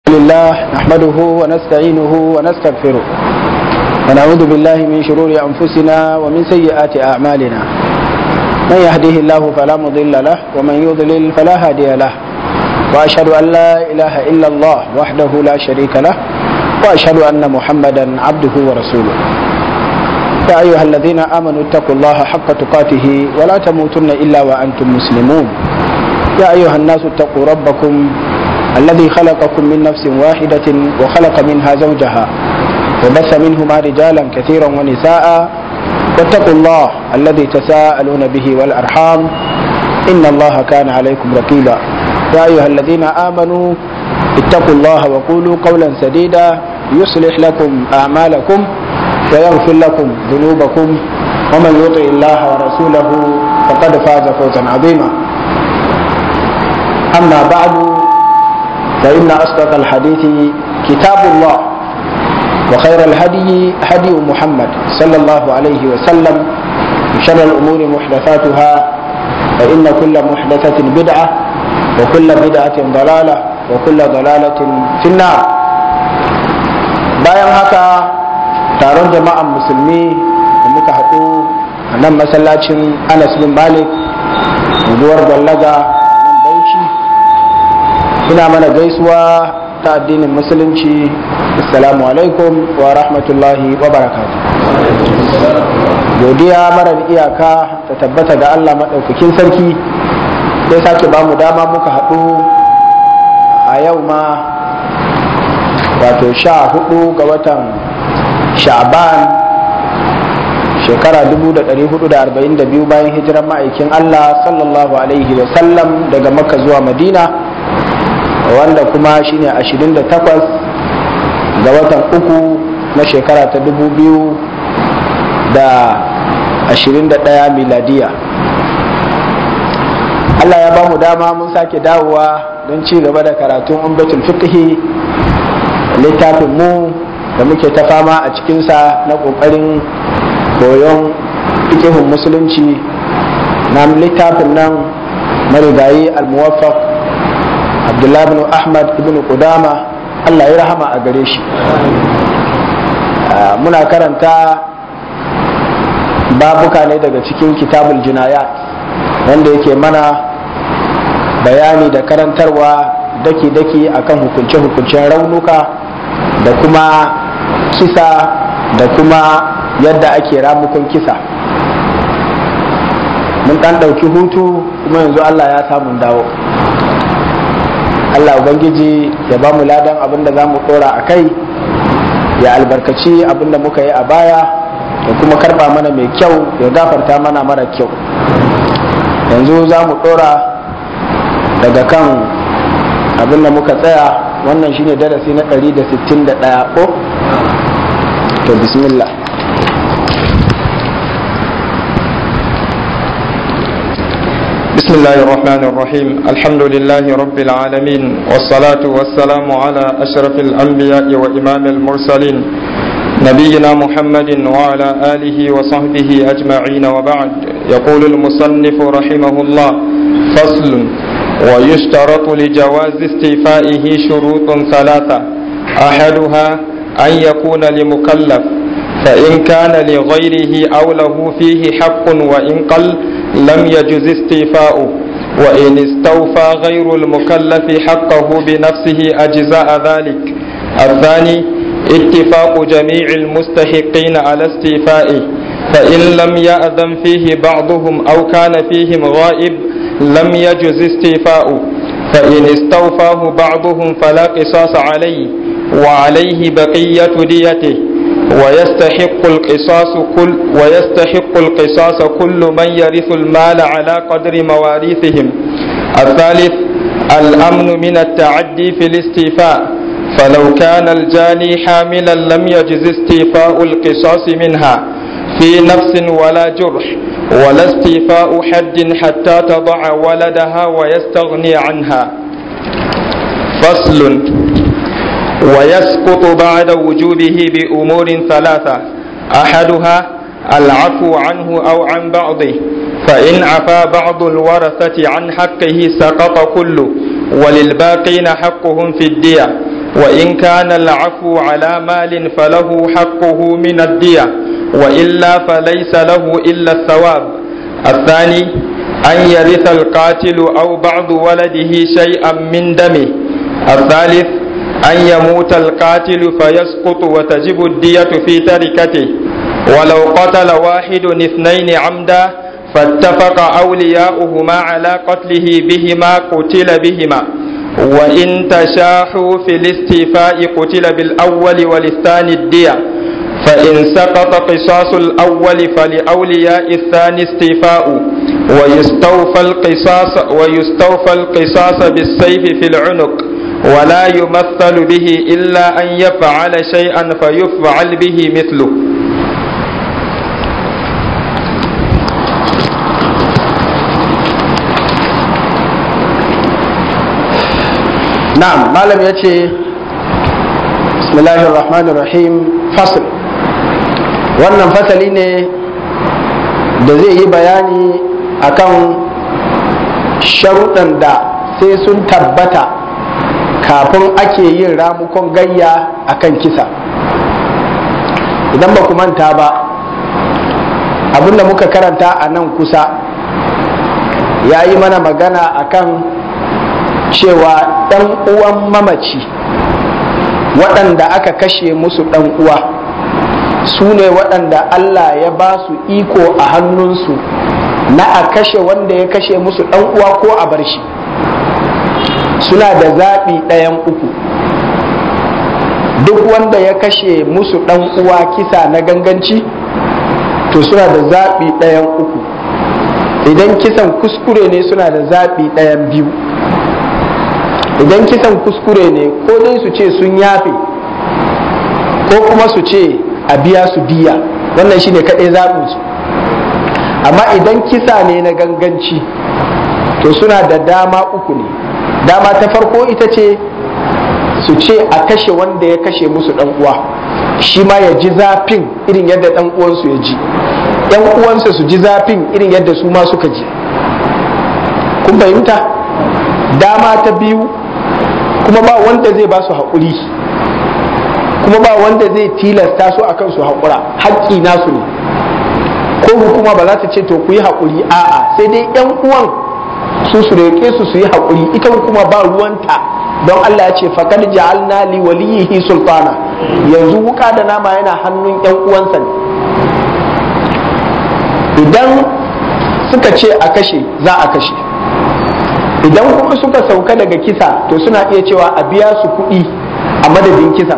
لله نحمده ونستعينه ونستغفره ونعوذ بالله من شرور أنفسنا ومن سيئات أعمالنا. من يهده الله فلا مضل له ومن يضلل فلا هادي له، وأشهد أن لا إله إلا الله وحده لا شريك له، وأشهد أن محمدا عبده ورسوله. يا أيها الذين آمنوا اتقوا الله حق تقاته ولا تموتن إلا وأنتم مسلمون. يا أيها الناس اتقوا ربكم الذي خلقكم من نفس واحدة وخلق منها زوجها وبث منهما رجالا كثيرا ونساء، واتقوا الله الذي تساءلون به والأرحام إن الله كان عليكم رقيبا. يا أيها الذين آمنوا اتقوا الله وقولوا قولا سديدا يصلح لكم أعمالكم ويغفر لكم ذنوبكم، ومن يطع الله ورسوله فقد فاز فوزا عظيما. أما بعد، فإن أصدق الحديث كتاب الله، وخير الهدي هدي محمد صلى الله عليه وسلم، وشر الأمور محدثاتها، فإن كل محدثة بدعة وكل بدعة ضلالة وكل ضلالة في النار. bayan haka, taron jama'an musulmi da muka haɗu a nan masallacin Anas bin Malik unguwar Gwallaga nan Bauchi, ina mana gaisuwa ta addinin musulunci. Assalamu alaikum wa rahmatullahi wa barakatuh. Godiya marar iyaka ta tabbata ga Allah maɗaukakin sarki da ya sake ba mu dama muka haɗu a yau ma, wato 14 ga watan Sha'ban shekara 1442 bayan hijiran ma'aikin Allah sallallahu alaihi wa sallam daga Makka zuwa Madina, wanda kuma shine 28 ga watan uku na shekara ta 2021 miladiya. Allah ya ba mu dama mun sake dawowa don ci gaba da karatun umdatul fiqhi, littafin mu da muke ta fama a cikinsa na ƙoƙarin koyon fiqhun musulunci na littafin nan marigayi al-muwaffaq Abdullah ibn Ahmad ibn Qudama, Allah ya rahama a gare shi. Muna karanta babuka ne daga cikin kitabul jinayat, wanda yake mana bayani da karantarwa daki-daki akan hukunce-hukuncen raunuka da kuma kisa da kuma yadda ake ramukon kisa. Mun ɗan ɗauki hutu kuma yanzu Allah ya samu dawo. Allah Ubangiji ya ba mu ladan abin da za mu ɗora a kai, ya albarkaci abin da muka yi a baya, ya kuma karɓa mana mai kyau, ya gafarta mana mara kyau. Yanzu za mu ɗora daga kan abin da muka tsaya. Wannan shine darasi na 161 ko? To bismillah. بسم الله الرحمن الرحيم. الحمد لله رب العالمين، والصلاة والسلام على أشرف الأنبياء وإمام المرسلين نبينا محمد وعلى آله وصحبه أجمعين، وبعد. يقول المصنف رحمه الله: فصل: ويشترط لجواز استيفائه شروط ثلاثة، أحدها أن يكون لمكلف، فإن كان لغيره أو له فيه حق وإن قل لم يجز استيفاؤه، وإن استوفى غير المكلف حقه بنفسه أجزاء ذلك. الثاني اتفاق جميع المستحقين على استيفائه، فإن لم يأذن فيه بعضهم أو كان فيهم غائب لم يجز استيفاؤه، فإن استوفاه بعضهم فلا قصاص عليه وعليه بقية ديته، ويستحق القصاص كل من يرث المال على قدر مواريثهم. الثالث الأمن من التعدي في الاستيفاء، فلو كان الجاني حاملا لم يجز استيفاء القصاص منها في نفس ولا جرح، ولا استيفاء حد حتى تضع ولدها ويستغني عنها. فصل: ويسقط بعد وجوبه بأمور ثلاثة، أحدها العفو عنه أو عن بعضه، فإن عفا بعض الورثة عن حقه سقط كله، وللباقين حقهم في الدية، وإن كان العفو على مال فله حقه من الدية، وإلا فليس له إلا الثواب. الثاني أن يرث القاتل أو بعض ولده شيئا من دمه. الثالث أن يموت القاتل فيسقط وتجب الدية في تركته، ولو قتل واحد اثنين عمدا فاتفق أولياؤهما على قتله بهما قتل بهما، وإن تشاحوا في الاستيفاء قتل بالأول وللثاني الدية، فإن سقط قصاص الأول فلأولياء الثاني استيفاء، ويستوفى القصاص بالسيف في العنق، ولا يمثل به إلا أن يفعل شيئا فيفعل به مثله. na'am malam ya ce bismillahir rahmanir rahim fasl. Wannan fasali ne da zai yi bayani akan sharuɗan da sai sun tabbata kafin ake yin ramukon gayya akan kisa. Idan ba ku manta ba, abinda muka karanta a nan kusa ya yi mana magana akan cewa ɗan uwan mamaci waɗanda aka kashe musu ɗan uwa su ne waɗanda Allah ya ba su iko a hannunsu na a kashe wanda ya kashe musu ɗan uwa ko a bar shi. Suna da zaɓi ɗayan uku. Duk wanda ya kashe musu ɗan uwa kisa na ganganci to suna da zaɓi ɗayan uku. Idan kisan kuskure ne suna da zaɓi ɗayan biyu. Idan kisan kuskure ne ko dai su ce sun yafe ko kuma su ce a biya su diya, wannan shine kaɗai zaɓinsu. Amma idan kisa ne na ganganci to suna da dama uku ne. Dama ta farko ita ce su ce a kashe wanda ya kashe musu ɗan uwa, shi ma ya ji zafin irin yadda ɗan uwansu ya ji, ɗan uwansa su ji zafin irin yadda su ma suka ji. Kun fahimta? Dama ta biyu, kuma ba wanda zai ba su haƙuri, kuma ba wanda zai tilasta su akan su haƙura, haƙƙi nasu ne. Ko hukuma ba za ta ce to ku yi haƙuri, a'a, sai dai ƴan uwan su roƙe su yi haƙuri, ita hukuma ba ruwanta, don Allah ya ce faqad ja'alna li waliyhi sultana, yanzu wuka da nama yana hannun ƴan uwansa ne. Idan suka ce a kashe, za a kashe. Idan kuma suka sauka daga kisa to suna iya cewa a biya su kuɗi a madadin kisa,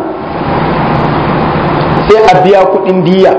sai a biya kuɗin diya.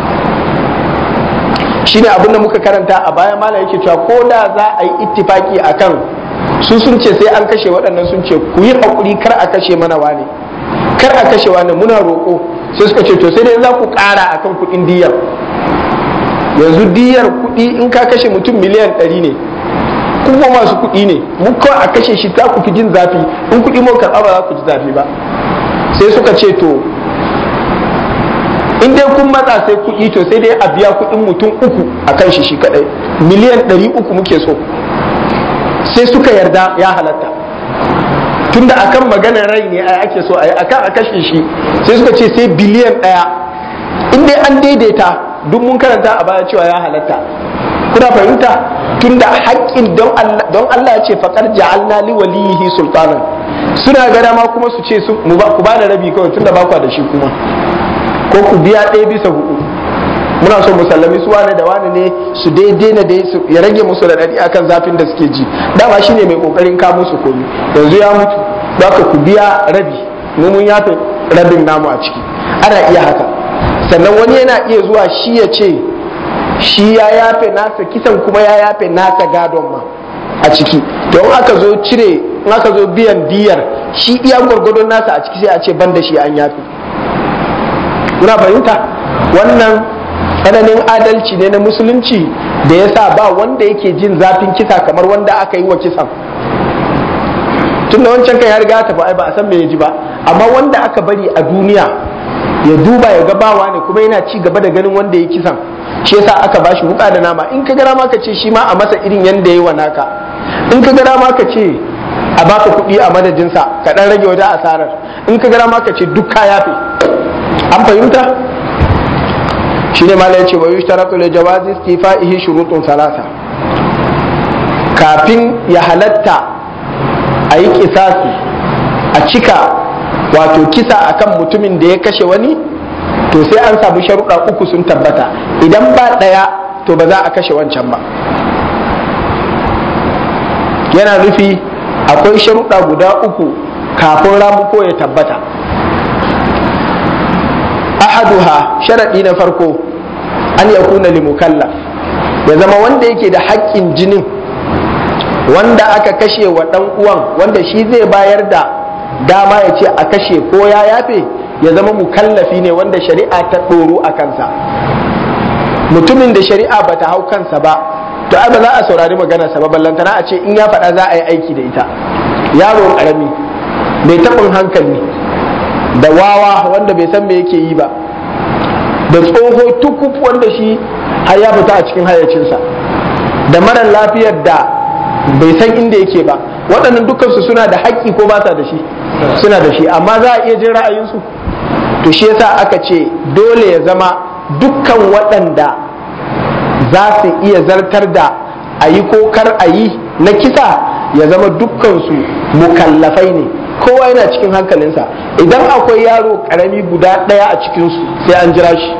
Shi ne abin da muka karanta a baya, malam yake cewa ko da za a yi ittifaki akan su sun ce sai an kashe waɗannan, sun ce ku yi haƙuri kar a kashe mana wane, kar a kashe wane, muna roƙo. Sai suka ce to sai dai za ku ƙara akan kuɗin diyar. Yanzu diyar kuɗi in ka kashe mutum miliyan 100 ne, kuma masu kuɗi ne, mu kawai a kashe shi za ku fi jin zafi, in kuɗi mu karɓa ba za ku ji zafi ba. Sai suka ce to in dai kun matsa sai kuɗi to sai dai a biya kuɗin mutum 3 a kan shi kaɗai, miliyan 300 muke so. Sai suka yarda ya halatta, tunda akan maganar rai ne ake so a yi, akan a kashe shi sai suka ce sai biliyan 1. In dai an daidaita, duk mun karanta a baya cewa ya halatta. Kuna fahimta? Tunda haƙƙin don Allah ya ce faqad ja'alna li walihi sultanan, suna ga dama kuma su ce ku ba da rabi kawai tunda ba ku da shi, kuma ko ku biya 1/4. Muna so musallami su wane da wane ne su daidai su ya rage musu raɗaɗi akan zafin da suke ji. Dama shine mai kokarin ka musu komi, yanzu ya mutu, za ka ku biya rabi, mu mun yafe rabin namu a ciki. Ana iya haka. Sannan wani yana iya zuwa shi ya ce shi ya yafe nasa kisan kuma ya yafe nasa gadon ma a ciki. To in aka zo in aka zo biyan diyar, shi iya gwargwadon nasa a ciki sai a ce ban da shi an yafe. Kuna fahimta? Wannan tsananin adalci ne na musulunci da ya sa ba wanda yake jin zafin kisa kamar wanda aka yi wa kisan. Tun da wancan kan ya riga tafi, ai ba a san me ya ji ba, amma wanda aka bari a duniya ya duba ya gabawa ne kuma yana ci gaba da ganin wanda ya kisan, shi yasa aka bashi wuka da nama. In ka gara ma ka ce shi ma a masa irin yanda yayi wa naka, in ka gara ma ka ce a baka kuɗi a madadinsa ka ɗan rage wata asarar, in ka gara ma ka ce duk ka yafe. An fahimta? shi ne mala ya ce wa yushtaratu li jawazi istifa'ihi shurutun salasa. Kafin ya halatta a yi kisasi a cika wato kisa akan mutumin da ya kashe wani, to sai an samu sharuɗa uku sun tabbata. Idan ba ɗaya to ba za a kashe wancan ba. Yana nufi akwai sharuɗa guda uku kafin ramuko ya tabbata. Ahaduha, sharaɗi na farko, an ya kuna limukallaf, ya zama wanda yake da haƙƙin jinin wanda aka kashe wa ɗan uwan, wanda shi zai bayar da dama ya ce a kashe ko ya yafe, ya zama mukallafi ne wanda shari'a ta ɗoro a kansa. Mutumin da shari'a ba ta hau kansa ba, to ai ba za a saurari maganarsa ba, ballantana a ce in ya faɗa za a yi aiki da ita. Yaro ƙarami mai taɓin hankali da wawa wanda bai san me yake yi ba, da tsoho tukuf wanda shi har ya fita a cikin hayyacinsa, da mara lafiyar da bai san inda yake ba, waɗannan dukansu suna da haƙƙi ko ba sa da shi? Suna da shi, amma za a iya jin ra'ayinsu. To shi yasa aka ce dole ya zama dukkan waɗanda za su iya zartar da a yi ko kar a yi na kisa, ya zama dukkansu mukallafai ne, kowa yana cikin hankalinsa. Idan akwai yaro ƙarami guda ɗaya a cikinsu sai an jira shi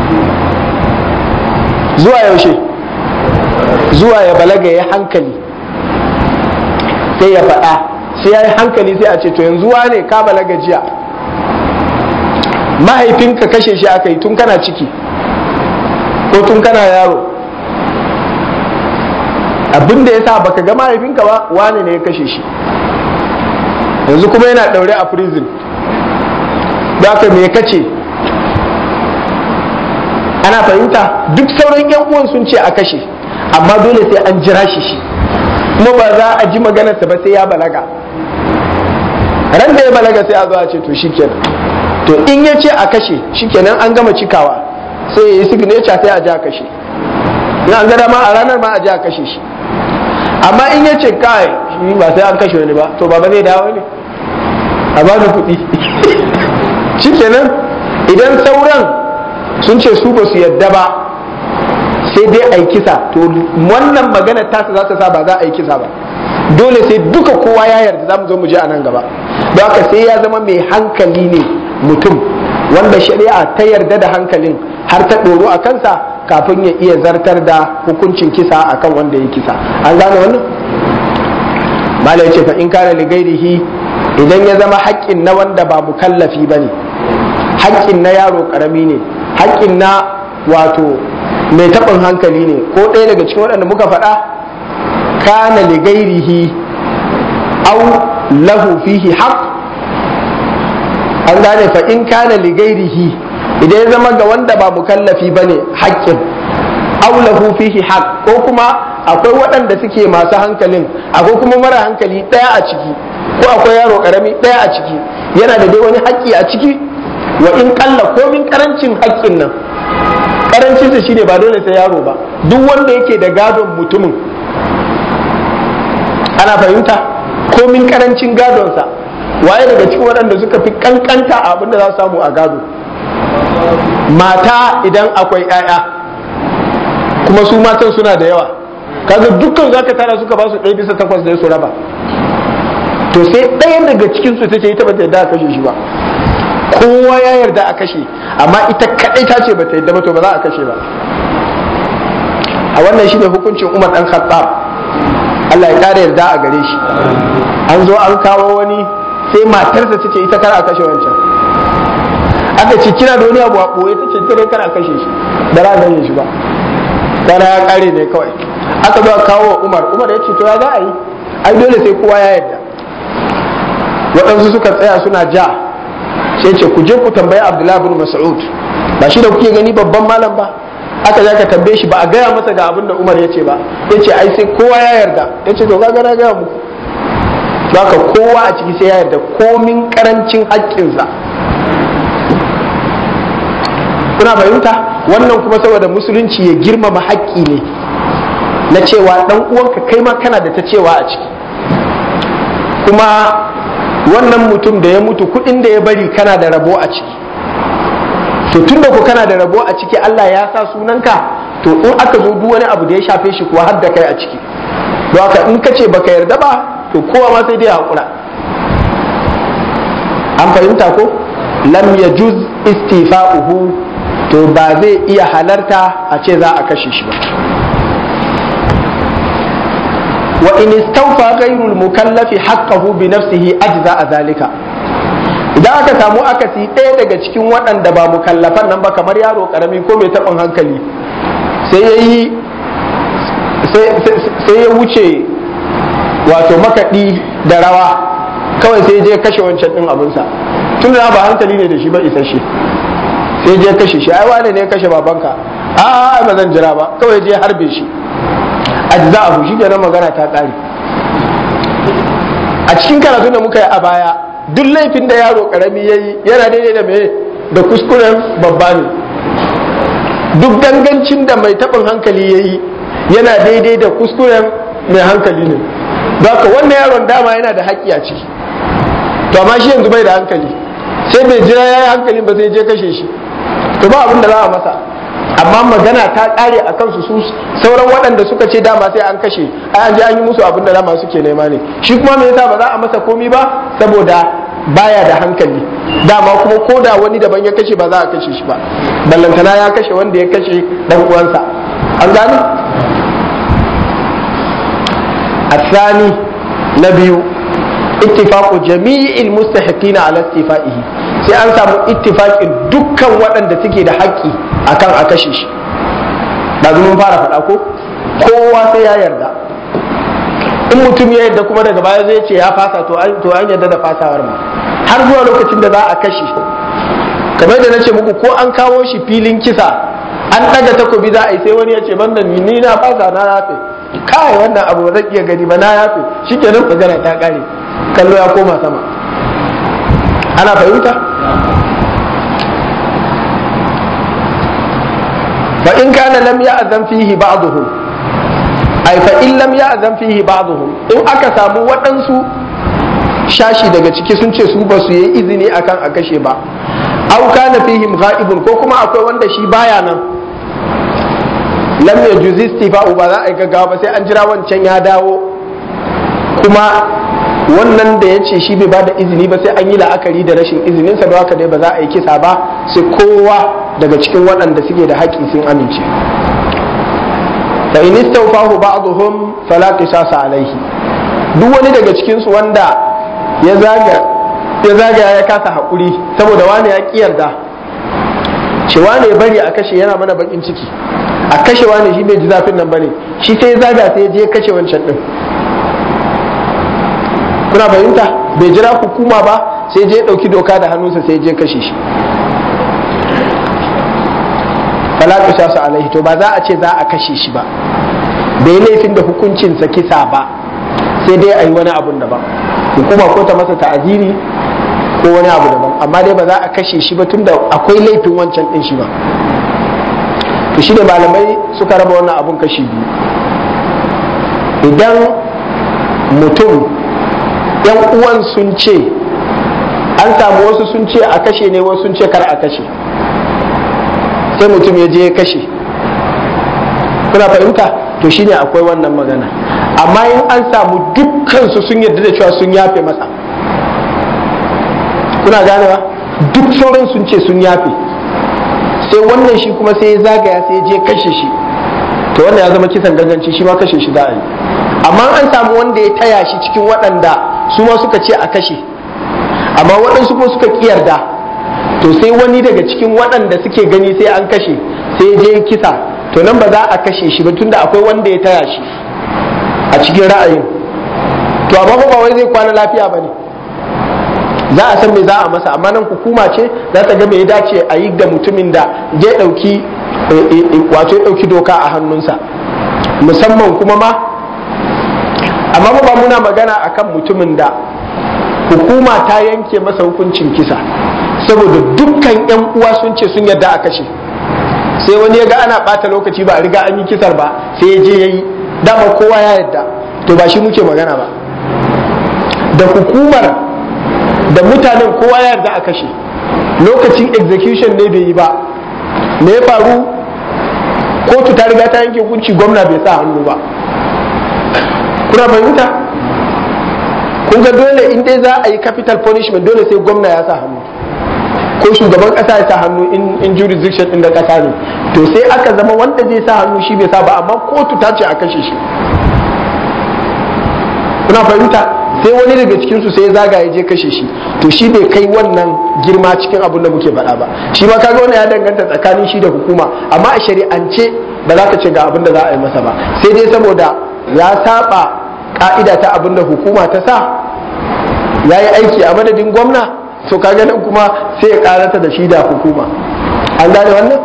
zuwa yaushe? Zuwa ya balaga ya hankali, sai ya faɗa, sai ya yi hankali, sai a ce to yanzu wane ka balaga jiya, mahaifinka kashe shi aka yi tun kana ciki ko tun kana yaro, abinda ya sa baka ga mahaifinka ba wane ne ya kashe shi, yanzu kuma yana ɗaure a prison, da aka me kace? Ana fahimta? Duk sauran yan uwan sun ce a kashe, amma dole sai an jira shi, kuma ba za a ji maganarsa ba sai ya balaga. Ran da ya balaga sai a zo a ce to shikenan, to in ya ce a kashe shikenan an gama cikawa, sai ya yi signature sai a ji a kashe, in an gada ma a ranar ma a ji a kashe shi. Amma in ya ce kai shi ba sai an kashe wani ba, to baba zai dawo ne a ba da kuɗi shikenan. Idan sauran sun ce su ba su yadda ba sai dai a yi kisa, to wannan magana tasa za ta sa ba za a yi kisa ba, dole sai duka kowa ya yarda. za mu zo mu je a nan gaba, don haka sai ya zama mai hankali ne mutum wanda shari'a ta yarda da hankalin har ta ɗoro a kansa kafin ya iya zartar da hukuncin kisa akan wanda ya kisa. An gane wannan? Mala ya ce fa in kana li gairihi, idan ya zama haƙƙin na wanda ba mukallafi ba ne, haƙƙin na yaro ƙarami ne, haƙƙin na wato mai taɓin hankali ne, ko ɗaya daga cikin waɗanda muka faɗa, kana li gairihi au lahu fihi haqq. An gane fa in kana li gairihi, idan ya zama ga wanda ba mukallafi bane haƙƙin, au lahu fihi haqq, ko kuma akwai waɗanda suke masu hankalin, akwai kuma mara hankali ɗaya a ciki, ko akwai yaro ƙarami ɗaya a ciki, yana da dai wani haƙƙi a ciki. Wa in ƙalla komin ƙarancin haƙƙin nan, ƙarancinsa shine ba dole sai yaro ba, duk wanda yake da gadon mutumin, ana fahimta, komin ƙarancin gadonsa. Waye daga cikin waɗanda suka fi ƙanƙanta a abin da za su samu a gado? Mata idan akwai 'ya'ya, kuma su matan suna da yawa, kaga dukkan zaka tara suka ba su 1/8 da su raba, to sai ɗaya daga cikin su tace ita bata yarda a kashe shi ba, kowa ya yarda a kashe, amma ita kadai ta ce bata yarda ba, to ba za a kashe ba. A wannan shine hukuncin Umar dan Khattab, Allah ya kare yarda a gare shi. An zo an kawo wani, sai matarsa tace ita kar a kashe wancan, aka ce kina da wani abu a ɓoye, tace ita dai kar a kashe shi, da za a gane shi ba, kana ya kare ne kawai. Aka zo kawo Umar, Umar ya ce to ya za a yi, ai dole sai kowa ya yarda. Waɗansu suka tsaya suna ja, sai ce ku je ku tambayi Abdullahi bin Mas'ud, ba shi da kuke gani babban malam ba? Aka je ka tambaye shi, ba a gaya masa ga abin da Umar ya ce ba, ya ce ai sai kowa ya yarda. Ya ce to kaga na gaya muku, haka kowa a ciki sai ya yarda komin karancin haƙƙinsa. Kuna fahimta? Wannan kuma saboda musulunci ya girmama haƙƙi ne na cewa ɗan uwanka kai ma kana da ta cewa a ciki. kuma wannan mutum da ya mutu kudin da ya bari kana da rabo a ciki, to tunda ku kana da rabo a ciki Allah ya sa sunanka, to in aka zo duk wani abu da ya shafe shi kuwa har da kai a ciki. don haka in ka ce baka yarda ba to kowa ma sai dai hakura. An fahimta ko? Lam yajuz istifa'uhu, to ba zai iya halarta a ce za a kashe shi ba. Wa in istawfa ghayrul mukallafi haqqahu bi nafsihi ajza zalika. Idan aka samu akasi ɗaya daga cikin waɗanda ba mukallafan nan ba, kamar yaro karami ko mai taɓin hankali, sai ya wuce wato makaɗi da rawa, kawai sai je kashe wancan ɗin abinsa, tun da ba hankali ne da shi ba isasshe, sai je kashe shi. Ai wane ne ya kashe babanka? A ba zan jira ba, kawai je harbe shi, ajza'ahu, shi kenan magana ta ƙare. A cikin karatu da muka yi a baya, duk laifin da yaro karami yayi yana daidai da me da kuskuren babba ne, duk gangancin da mai taɓin hankali yayi yana daidai da kuskuren mai hankali ne. Don haka wannan yaron dama yana da haƙƙi a ciki, to amma shi yanzu bai da hankali, sai bai jira ya yi hankalin ba sai je kashe shi, to ba abin da za a masa. Amma magana ta ƙare a kansu su sauran waɗanda suka ce dama sai an kashe, ai an je an yi musu abin da dama suke nema ne. Shi kuma me yasa ba za a masa komi ba? Saboda baya da hankali, dama kuma ko da wani daban ya kashe ba za a kashe shi ba, ballantana ya kashe wanda ya kashe dan uwansa. An gane? الثاني نبي اتفاق جميع المستحقين على استيفائه, sai an samu ittifaqin dukkan waɗanda suke da haƙƙi akan a kashe shi. Da mun fara faɗa ko kowa sai ya yarda. In mutum ya yarda kuma daga baya zai ce ya fasa, to an yarda da fasawar ma har zuwa lokacin da za a kashe. Kamar da nace muku, ko an kawo shi filin kisa an ɗaga takobi za a yi, sai wani ya ce banda ni na fasa, na yafe, kai wannan abu ba zan iya gani ba, na yafe, shikenan magana ta kare, kallo ya koma sama. Ana fahimta? fa in kana lam ya'zam fihi ba'dhum, ai fa in lam ya'zam fihi ba'dhum, in aka samu waɗansu shashi daga ciki sun ce su ba su yi izini akan a kashe ba, aw kana fihim ghaibun, ko kuma akwai wanda shi baya nan, lam yajuz istifa'u, ba za a yi gaggawa ba sai an jira wancan ya dawo, kuma wannan da ya ce shi bai ba da izini ba sai an yi la'akari da rashin izininsa, da haka dai ba za a yi kisa ba sai kowa daga cikin waɗanda suke da haƙƙi sun amince. fa in istawfahu ba'dhum fala qisasa alaihi, duk wani daga cikin su wanda ya zaga ya kasa haƙuri saboda wani ya ƙi yarda, ce wani ya bari a kashe yana mana bakin ciki, a kashe wani shi bai ji zafin nan bane, shi sai zaga sai je kashe wancan din. Kuna fahimta? Bai jira hukuma ba sai je dauki doka da hannunsa sai je kashe shi. fala qisasa alaihi, to ba za a ce za a kashe shi ba, bai laifin da hukuncinsa kisa ba, sai dai a yi wani abun daban, hukuma ko ta masa ta'aziri ko wani abu daban, amma dai ba za a kashe shi ba tunda akwai laifin wancan din shi ba. To shi ne malamai suka raba wannan abun kashi biyu. Idan mutum yan uwan sun ce, an samu wasu sun ce a kashe ne, wasu sun ce kar a kashe, sai mutum ya je ya kashe, kuna fahimta? To shine akwai wannan magana. Amma in an samu dukkansu sun yarda da cewa sun yafe masa, kuna ganewa? Duk sauran sun ce sun yafe, sai wannan shi kuma sai ya zagaya sai ya je kashe shi, to wannan ya zama kisan ganganci, shi ma kashe shi za a yi. Amma an samu wanda ya taya shi cikin waɗanda su ma suka ce a kashe, amma waɗansu kuma suka ƙi yarda, to sai wani daga cikin waɗanda suke gani sai an kashe sai ya je kisa, to nan ba za a kashe shi ba tunda akwai wanda ya taya shi a cikin ra'ayin. To amma ba wai zai kwana lafiya ba ne, za a san me za a masa, amma nan hukuma ce za ta ga me ya dace a yi da mutumin da je ɗauki wato ya ɗauki doka a hannunsa, musamman kuma ma. Amma ba muna magana akan mutumin da hukuma ta yanke masa hukuncin kisa saboda dukkan yan uwa sun ce sun yarda a kashe, sai wani ya ga ana ɓata lokaci ba a riga an yi kisar ba sai ya je ya yi, dama kowa ya yarda, to ba shi muke magana ba. da hukumar da mutanen kowa ya yarda a kashe, lokacin execution ne bai yi ba, me ya faru? Kotu ta riga ta yanke hukunci, gwamna bai sa hannu ba. Kuna fahimta? Kun ga dole in dai za a yi capital punishment dole sai gwamna ya sa hannu ko shugaban kasa ya sa hannu in jurisdiction din da kasa ne. To sai aka zama wanda zai sa hannu shi bai sa ba, amma kotu ta ce a kashe shi. Kuna fahimta? Sai wani daga cikin su sai ya zaga ya je kashe shi, to shi bai kai wannan girma cikin abin da muke faɗa ba. Shi ma kaga wannan ya danganta tsakanin shi da hukuma, amma a shari'ance ba za ka ce ga abin da za a yi masa ba, sai dai saboda ya saba ka'ida ta abin da hukuma ta sa, ya yi aiki a madadin gwamna, to kaga nan kuma sai ya karata da shi da hukuma. An gane wannan?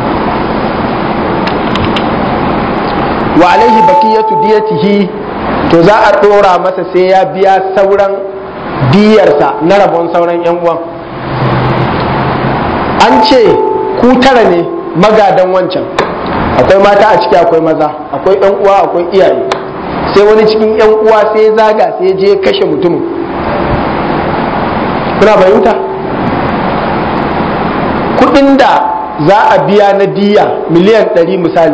Wa alaihi baqiyatu diyatihi, to za a dora masa sai ya biya sauran diyarsa na rabon sauran yan uwan. An ce ku tara ne magadan wancan, akwai mata a ciki, akwai maza, akwai yan uwa, akwai iyaye. Sai wani cikin yan uwa sai ya zaga sai ya je kashe mutumin. Kuna fahimta? Kudin da za a biya na diya miliyan 100 misali,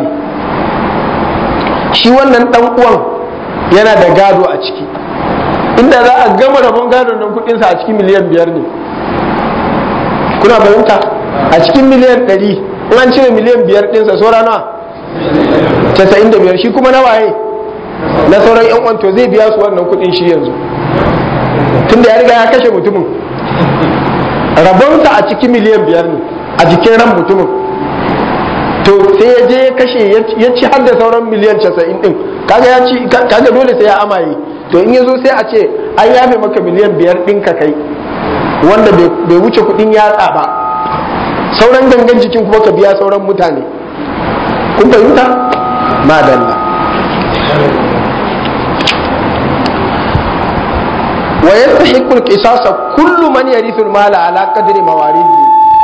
shi wannan dan uwan yana da gado a ciki, inda za a gama rabon gadon nan kudinsa a cikin miliyan 5 ne. Kuna fahimta? A cikin miliyan 100 in an cire miliyan 5 dinsa saura nawa? 95. Shi kuma na waye? Na sauran yan uwan, to zai biya su wannan kudin shi yanzu, tunda ya riga ya kashe mutumin. Rabonsa a cikin miliyan 5 ne a jikin ran mutumin, to sai ya je ya kashe, ya ci har da sauran miliyan 90 din, kaga dole sai ya amaye. To in ya zo sai a ce an yafe maka miliyan 5 din ka kai, wanda bai wuce kudin yatsa ba, sauran gangan jikin kuma ka biya sauran mutane. Kun fahimta? Madalla. wa yastahiqqu al-qisasa kullu man yarithu al-mala ala qadri mawarithi,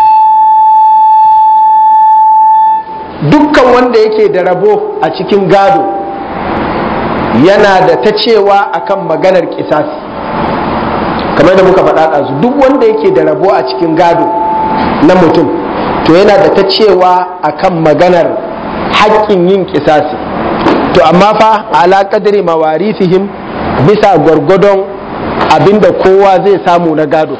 dukkan wanda yake da rabo a cikin gado yana da ta cewa akan maganar kisasi. Kamar da muka faɗa ɗazu, duk wanda yake da rabo a cikin gado na mutum to yana da ta cewa akan maganar haƙƙin yin kisasi. To amma fa ala qadri mawarithihim, bisa gwargwadon abinda kowa zai samu na gado.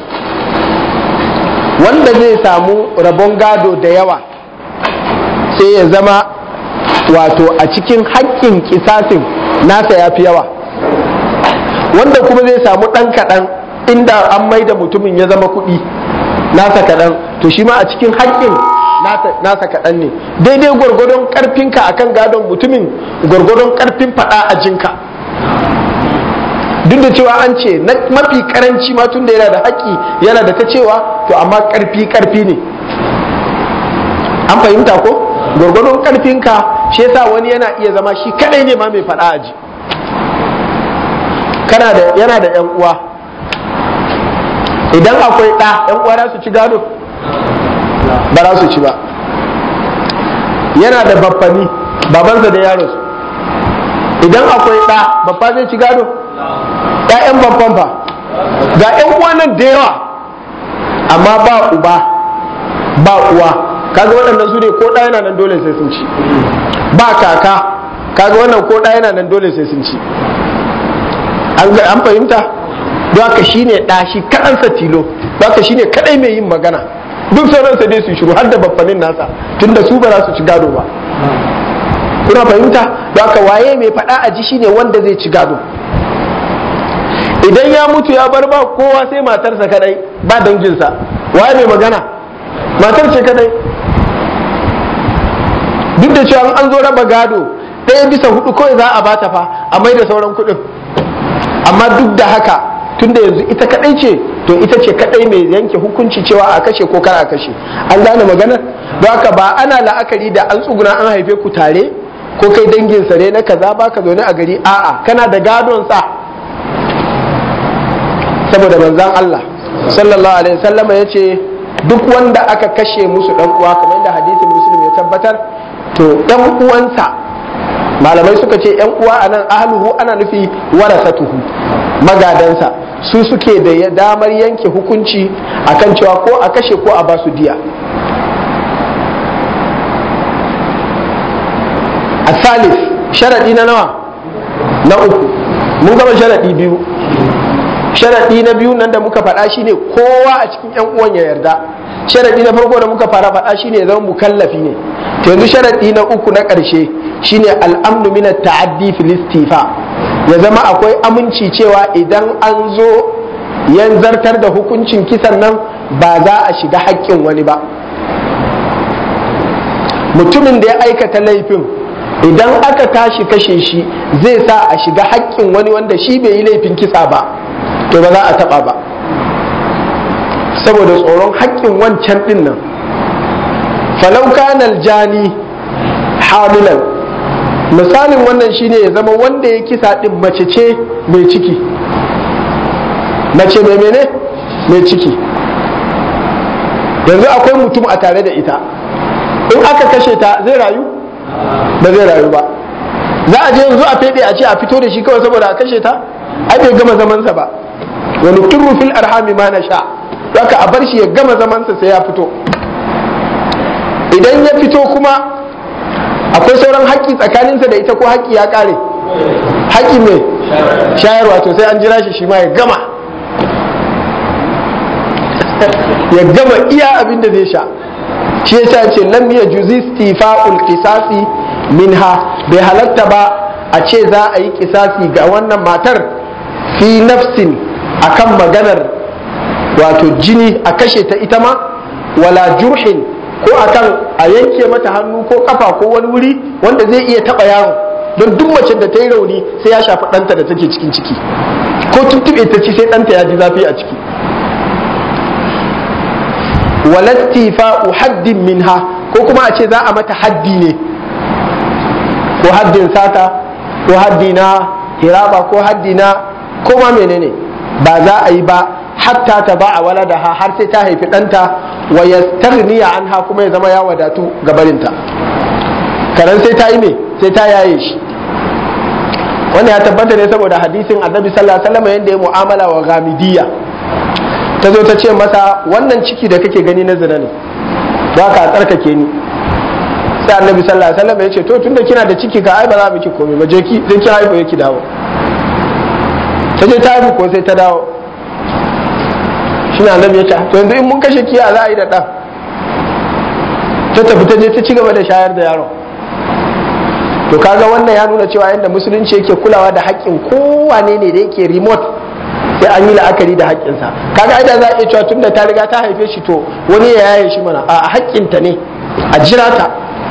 Wanda zai samu rabon gado da yawa sai ya zama wato a cikin haƙƙin kisasin nasa ya fi yawa, wanda kuma zai samu ɗan kaɗan inda an mai da mutumin ya zama kuɗi nasa kaɗan, to shi ma a cikin haƙƙin nasa kaɗan ne. Daidai gwargwadon ƙarfinka akan gadon mutumin, gwargwadon ƙarfin faɗa a jinka. Duk da cewa an ce na mafi karanci ma tun da yana da haƙƙi yana da ta cewa, to amma ƙarfi ne. An fahimta ko? Gwargwadon ƙarfinka, shi yasa wani yana iya zama shi kadai ne ma mai faɗa aji. Yana da ƴan uwa, idan akwai ɗa, ƴan uwa za su ci gado? Ba za su ci ba. Yana da baffani, babansa da yaro su, idan akwai ɗa, baffa zai ci gado? ‘Ya'yan babban fa, ga ‘yan uwa nan da yawa, amma ba uba ba uwa, kaga waɗannan su ne ko ɗaya yana nan dole sai sun ci. Ba kaka, kaga wannan ko ɗaya yana nan dole sai sun ci. An fahimta? Don haka shi ne ɗa, shi kaɗansa tilo, don haka shi ne kaɗai mai yin magana, duk sauransa dai su shiru har da babbanin nasa, tunda su ba za su ci gado ba. Kuna fahimta? Don haka waye mai faɗa a ji shi ne wanda zai ci gado. Idan ya mutu ya bar ba kowa sai matarsa kadai, ba danginsa, waye mai magana? Matar ce kadai. Duk da cewa an zo raba gado 1/4 kawai za a bata fa, a mai da sauran kuɗin, amma duk da haka tunda yanzu ita kadai ce, to ita ce kadai mai yanke hukunci cewa a kashe ko kar a kashe. An gane maganar? Don haka ba ana la'akari da an tsuguna an haife ku tare ko kai danginsa ne na kaza ba ka zaune a gari, a'a kana da gadon sa. Saboda manzon Allah sallallahu alaihi wasallam ya ce duk wanda aka kashe musu dan uwa, kamar da hadisin Muslim ya tabbatar, to ɗan uwansa, malamai suka ce ɗan uwa anan ahluhu ana nufi warasatuhu, magadansa su suke da damar yanke hukunci akan cewa ko a kashe ko a basu diya. الثالث شرطي نوع na uku mun gama sharaɗi biyu. Sharaɗi na biyu nan da muka faɗa shine kowa a cikin yan uwan ya yarda. Sharaɗi na farko da muka fara faɗa shine ya zama mukallafi ne. To yanzu sharaɗi na uku na ƙarshe shine al'amnu min at-ta'addi fil istifa, ya zama akwai aminci cewa idan an zo yanzartar da hukuncin kisan nan ba za a shiga haƙƙin wani ba. Mutumin da ya aikata laifin idan aka tashi kashe shi zai sa a shiga haƙƙin wani wanda shi bai yi laifin kisa ba, to ba za a taɓa ba saboda tsoron haƙƙin wancan ɗin nan. falau kanal jani hamilan, misalin wannan shine ya zama wanda ya kisa ɗin mace ce mai ciki, mace mai mene mai ciki. yanzu akwai mutum a tare da ita, in aka kashe ta zai rayu ba zai rayu ba. za a je yanzu a fede a ce a fito da shi kawai saboda a kashe ta, ai bai gama zamansa ba. wani turru fil arhami ma na sha, haka a bar shi ya gama zamansa sai ya fito. idan ya fito kuma akwai sauran haƙƙi tsakaninsa da ita ko haƙƙi ya ƙare? haƙƙi mai shayarwa, to sai an jira shi ma ya gama ya gama iya abin da zai sha. shi yasa ce lam yajuzi istifa'ul qisasi minha, bai halatta ba a ce za a yi kisasi ga wannan matar fi nafsin akan maganar wato jini a kashe ta ita ma, wala jurhin ko akan a yanke mata hannu ko kafa ko wani wuri wanda zai iya taba yaro, don duk mace da ta yi rauni sai ya shafi ɗanta da take cikin ciki, ko tuntuɓe ta ci sai ɗanta ya ji zafi a ciki. walattifa'u haddin minha, ko kuma a ce za a mata haddi ne, ko haddin sata ko haddi na hiraba ko haddi na koma menene, ba za a yi ba hatta ta ba a waladaha, har sai ta haifi ɗanta, wa yastaghniya anha, kuma ya zama ya wadatu gabarinta. karan sai ta yi me, sai ta yaye shi. wannan ya tabbata ne saboda hadisin annabi sallallahu alaihi wasallam yanda ya mu'amala wa ghamidiyya. ta zo ta ce masa wannan ciki da kake gani na zina ne, za ka tsarkake ni. sai annabi sallallahu alaihi wasallam ya ce to tunda kina da ciki ka ai ba za mu ki komai ba, je ki dan ki haihu yake dawo. ta je ta haihu ko sai ta dawo. shine annabi ya ce to yanzu in mun kashe ki za a yi da ɗan? ta tafi ta je ta ci gaba da shayar da yaron. to kaga wannan ya nuna cewa yadda musulunci yake kulawa da haƙƙin kowane ne da yake remote, sai an yi la'akari da haƙƙinsa. kaga aida za a iya cewa tunda ta riga ta haife shi to wani ya yaye shi mana, a haƙƙinta ne a jira ta.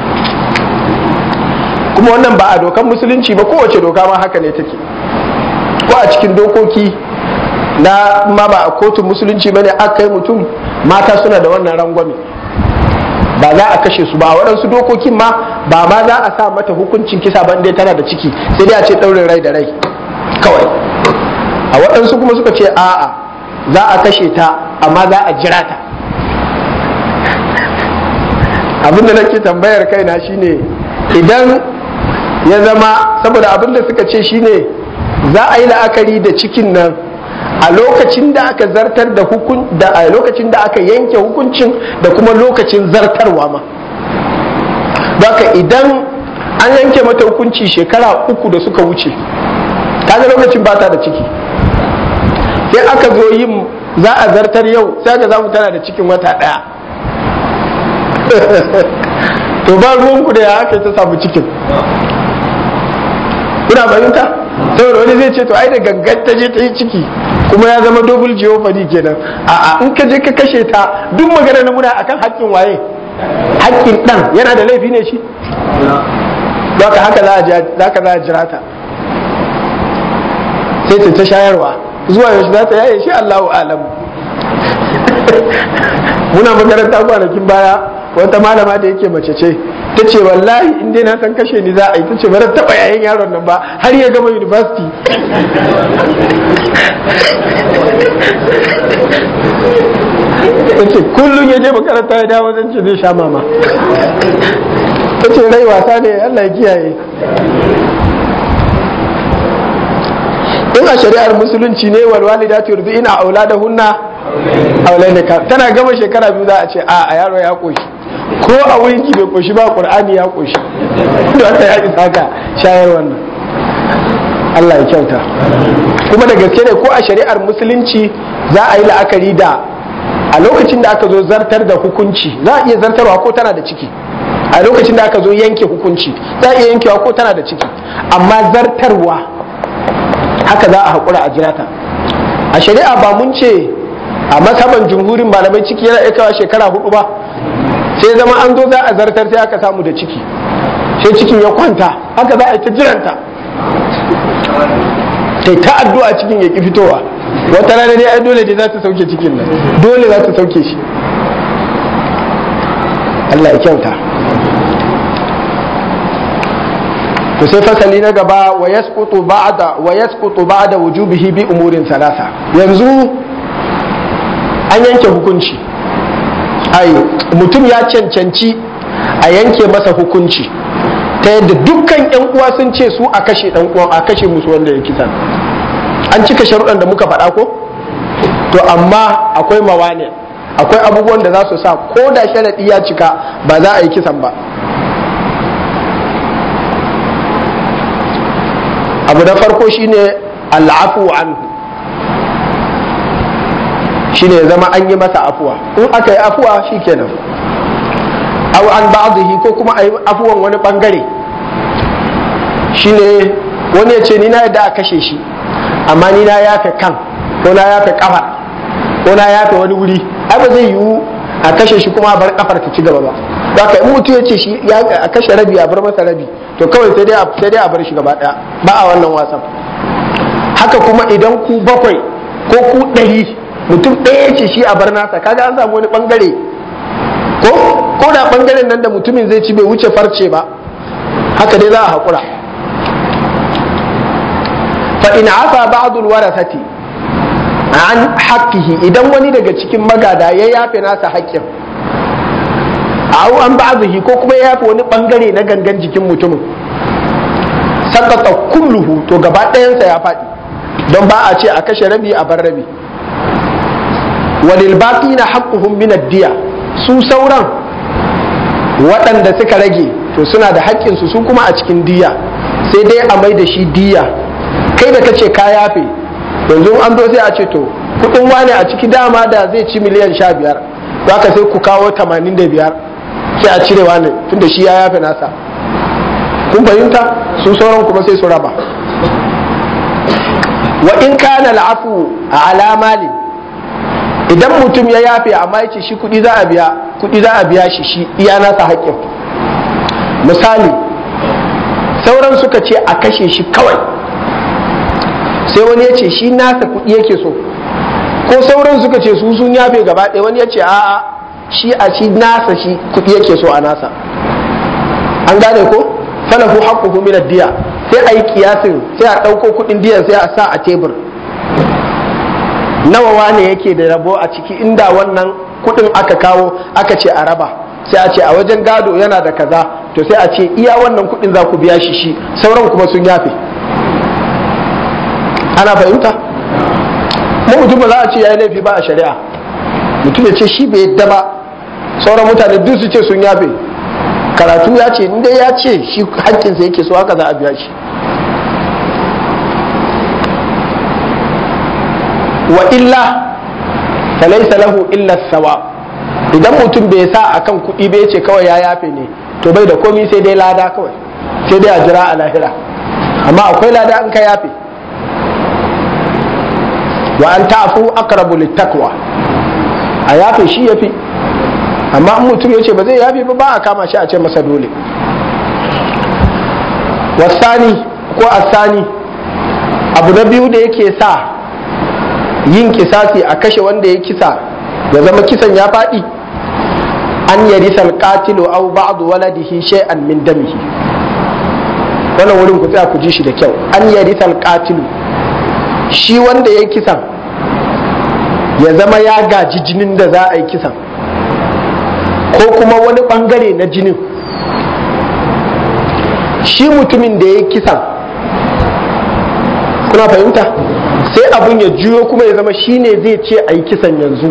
kuma wannan ba a dokan musulunci ba, kowace doka ma haka ne take, ko a cikin dokoki na ma ba a kotun musulunci bane aka yi mutum, mata suna da wannan rangwame, ba za a kashe su ba. a waɗansu dokokin ma ba ma za a sa mata hukuncin kisa ban dai tana da ciki, sai dai a ce ɗaurin rai da rai kawai. a waɗansu kuma suka ce a'a za a kashe ta amma za a jira ta. abinda nake tambayar kaina shine idan ya zama, saboda abinda suka ce shine za a yi la'akari da cikin nan a lokacin da aka zartar da a lokacin da aka yanke hukuncin da kuma lokacin zartarwa ma. Haka idan an yanke mata hukunci shekara 3 da suka wuce, kaga lokacin ba ta da ciki, sai aka zo yin za a zartar yau, sai aka zamu tana da cikin wata 1. to ba ruwanku da ya aka ta samu cikin. kuna fahimta? saboda wani zai ce to ai da gangan ta je ta yi ciki kuma ya zama double jeopardy kenan. a'a in ka je ka kashe ta, duk magana na muna akan haƙƙin waye? haƙƙin ɗan. yana da laifi ne shi? haka za a jira ta sai ta shayarwa zuwa yaushe za ta yaye shi Allahu alam. muna makaranta kwanakin baya, wata malama da yake mace ce ta ce wallahi in dai na san kashe ni za a yi, ta ce bara taɓa yayin yaron nan ba har ya gama university. ta ce kullum ya je makaranta ya dawo zan ce zai sha mama. ta ce rai wasa ne, Allah ya kiyaye. in a shari'ar musulunci ne wal walidatu yurdina auladahunna aulanika tana gama shekara 2 za a ce a yaro ya koshi ko a wurin ki bai koshi ba qur'ani ya koshi to haka ya isa ka shayar wannan Allah ya kyauta kuma da gaske ne ko a shari'ar musulunci za a yi la'akari da a lokacin da aka zo zartar da hukunci za a iya zartarwa ko tana da ciki a lokacin da aka zo yanke hukunci za a iya yankewa ko tana da ciki amma zartarwa haka za a haƙura a jirata a shari'a ba mun ce a masaban jumhurin malamai ciki yana aikawa shekara 4 ba sai zama an zo za a zartar sai aka samu da ciki sai cikin ya kwanta haka za a yi ta jiranta sai ta addu'a cikin ya ki fitowa wata rana dai ai dole dai za ta sauke cikin nan dole za ta sauke shi Allah ya kyauta to sai fasali na gaba wa yasqutu ba'da wujubihi bi umurin salasa yanzu an yanke hukunci mutum ya cancanci a yanke masa hukunci ta yadda dukkan yan uwa sun ce su a kashe dan uwan a kashe musu wanda ya kisa an cika sharuɗan da muka faɗa ko to amma akwai mawani akwai abubuwan da za su sa ko da sharaɗi ya cika ba za a yi kisan ba abu na farko shine al'afu anhu shine ya zama an yi masa afuwa in aka yi afuwa shikenan aw an ba'dihi ko kuma ayi afuwan wani bangare shine wani ya ce ni na yadda a kashe shi amma ni na yafe kan ko na yafe kafa ko na yafe wani wuri ai ba zai yiwu a kashe shi kuma a bar kafar ta ci gaba ba haka in mutum ya ce shi a kashe rabi a bar masa rabi to kawai sai dai a bar shi gaba daya ba a wannan wasan haka kuma idan ku 7 ko ku 100 mutum ɗaya ce shi a bar nasa kaga an samu wani bangare ko da bangaren nan da mutumin zai ci bai wuce farce ba haka dai za a haƙura fa in afa ba'd al-warasati an haqqihi idan wani daga cikin magada ya yafe nasa haƙƙin aw an ba'dihi ko kuma ya yafe wani bangare na gangan jikin mutumin sakata kulluhu to gaba ɗayansa ya faɗi don ba a ce a kashe rabi a bar rabi walil baqina haqquhum min ad-diya su sauran waɗanda suka rage to suna da haƙƙin su kuma a cikin diya sai dai a mai da shi diya kai da kace ka yafe yanzu an zo sai a ce to kudin wane a ciki dama da zai ci miliyan 15 zaka sai ku kawo 85 sai a cire wane tunda shi ya yafe nasa kun fahimta su sauran kuma sai su raba wa in kana al'afu ala mali idan mutum ya yafe amma yace shi kudi za a biya shi iya nasa haƙƙin misali sauran suka ce a kashe shi kawai sai wani ya ce shi nasa kudi yake so ko sauran suka ce su sun yafe gaba ɗaya wani ya ce a'a shi nasa shi kudi yake so a nasa an gane ko falahu haqquhu min ad-diya sai ayi kiyasin sai a dauko kudin diyan sai a sa a tebur nawa wane yake da rabo a ciki inda wannan kudin aka kawo aka ce a raba sai a ce a wajen gado yana da kaza to sai a ce iya wannan kudin za ku biya shi sauran kuma sun yafe ana fahimta mutum ba za a ce ya yi laifi ba a shari'a mutum ya ce shi bai yadda ba sauran mutane duk su ce sun yafe karatu ya ce inda ya ce shi haƙƙinsa yake so haka za a biya shi wa illa falaisa lahu illa sawa idan mutum bai sa akan kuɗi bai ce kawai ya yafe ne to bai da komi sai dai lada kawai sai dai a jira a lahira amma akwai lada in ka yafe wa an ta'fu aqrabu littaqwa a yafe shi yafi amma in mutum ya ce ba zai yafe ba a kama shi a ce masa dole wasani ko asani abu na biyu da yake sa yin kisasi a kashe wanda ya kisa ya zama kisan ya faɗi an yarisa alqatilu aw ba'd waladihi shay'an min damihi wannan wurin ku tsaya ku ji shi da kyau an yarisa alqatilu shi wanda ya kisan ya zama ya gaji jinin da za a yi kisan ko kuma wani bangare na jinin shi mutumin da ya kisan kuna fahimta? Sai abun ya juyo kuma ya zama shine zai ce a yi kisan yanzu.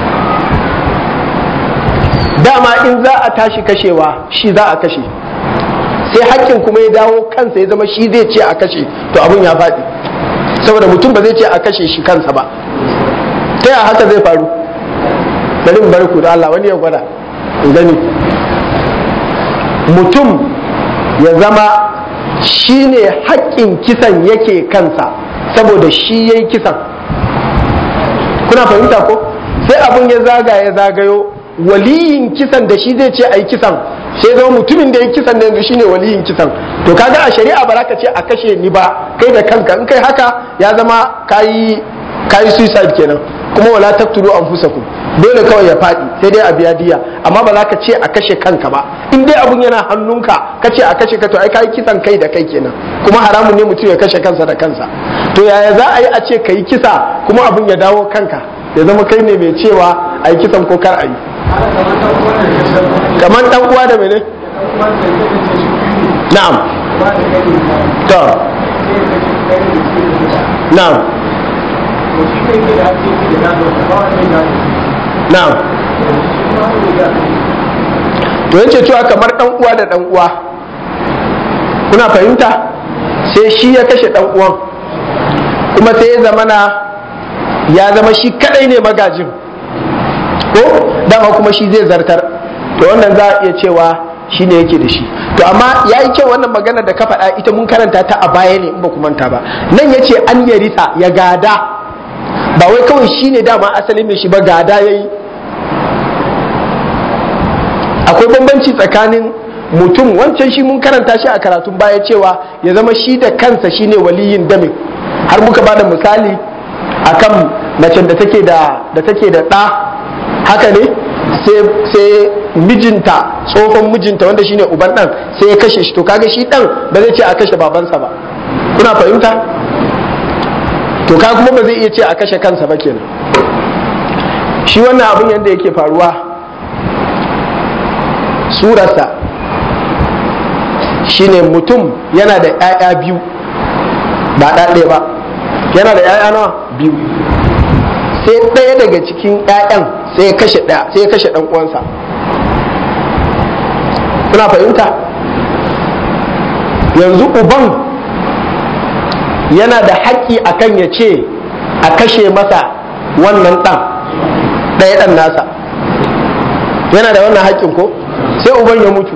Dama in za a tashi kashewa shi za a kashe, sai haƙƙin kuma ya dawo kansa ya zama shi zai ce a kashe, to abun ya faɗi, saboda mutum ba zai ce a kashe shi kansa ba. Ta yaya haka zai faru? Bari in bar ku da Allah, wani ya gwada gani. Mutum ya zama shi ne haƙƙin kisan yake kansa saboda shi ya yi kisan. Kuna fahimta ko? Sai abun ya zagayo waliyin kisan da shi zai ce a yi kisan, sai zama mutumin da ya yi kisan da yanzu shi ne waliyin kisan. To kaga a shari'a ba za ka ce a kashe ni ba kai da kanka, in kai haka ya zama kayi suicide kenan, kuma wala taqtulu anfusakum, dole kawai ya faɗi sai dai a biya diya, amma ba za ka ce a kashe kanka ba. In dai abun yana hannunka ka ce a kashe ka, to ai kai kisan kai da kai kenan, kuma haramun ne mutum ya kashe kansa da kansa. To yaya za a yi a ce ka yi kisa kuma abun ya dawo kanka, ya zama kai ne mai cewa a yi kisan ko kar a yi? Kamar dan uwa da mene? Na'am. To. Na'am. Na'am. To yace cewa kamar dan uwa da dan uwa, kuna fahimta? Sai shi ya kashe dan uwan, kuma sai ya zama shi kadai ne magajin, ko dama kuma shi zai zartar. To wannan za a iya cewa shi ne yake da shi. To amma ya yi kyau wannan magana da ka faɗa, ita mun karanta ta a baya ne in ba ku manta ba. Nan ya ce an yarisa, ya gada, ba wai kawai shi ne dama asalin mai shi ba, gada ya yi. Akwai bambanci tsakanin mutum wancan, shi mun karanta shi a karatun baya cewa ya zama shi da kansa shi ne waliyin damin, har muka ba da misali akan macen da take da ɗa, haka ne, sai mijinta, tsohon mijinta wanda shine uban ɗan, sai ya kashe shi. To kaga shi ɗan ba zai ce a kashe babansa ba, kuna fahimta? To kaga kuma ba zai iya ce a kashe kansa ba kenan. Shi wannan abin yadda yake faruwa, surarsa shine mutum yana da 'ya'ya biyu, ba ɗaɗe ba, yana da 'ya'ya nawa? Biyu. Sai ɗaya daga cikin 'ya'yan sai ya kashe ɗan uwansa. Kuna fahimta? Yanzu uban yana da haƙƙi akan ya ce a kashe masa wannan ɗaya ɗan nasa, yana da wannan haƙƙin ko? Sai uban ya mutu.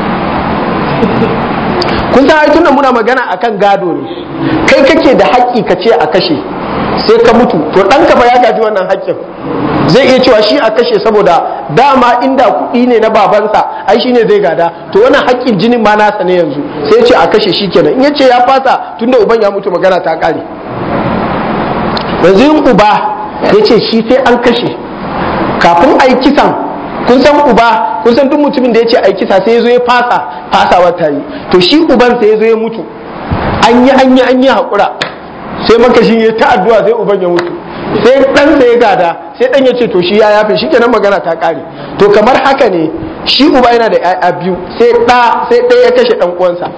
Kun san ai, muna magana akan gado ne, kai kake da haƙƙi ka ce a kashe, sai ka mutu, to ɗanka fa ya gaji wannan haƙƙin, zai iya cewa shi a kashe saboda dama inda kuɗi ne na babansa ai shi ne zai gada, to wannan haƙƙin jinin ma nasa ne yanzu, sai ce a kashe shi kenan. In ya ce ya fasa tunda uban ya mutu, magana ta ƙare. Yanzu yin uba ya ce shi sai an kashe kafin a yi kisan. Kun san duk mutumin da ya ce a yi kisa sai ya zo ya fasawa ta yi, to shi uban sai ya zo ya mutu, an yi haƙura, sai makashin ya ta addu'a, sai uban ya mutu, sai ɗansa ya gada, sai ɗan ya ce to shi ya yafe, shi kenan magana ta ƙare. To kamar haka ne, shi uba yana da 'ya'ya biyu, sai ɗaya ya kashe ɗan uwansa.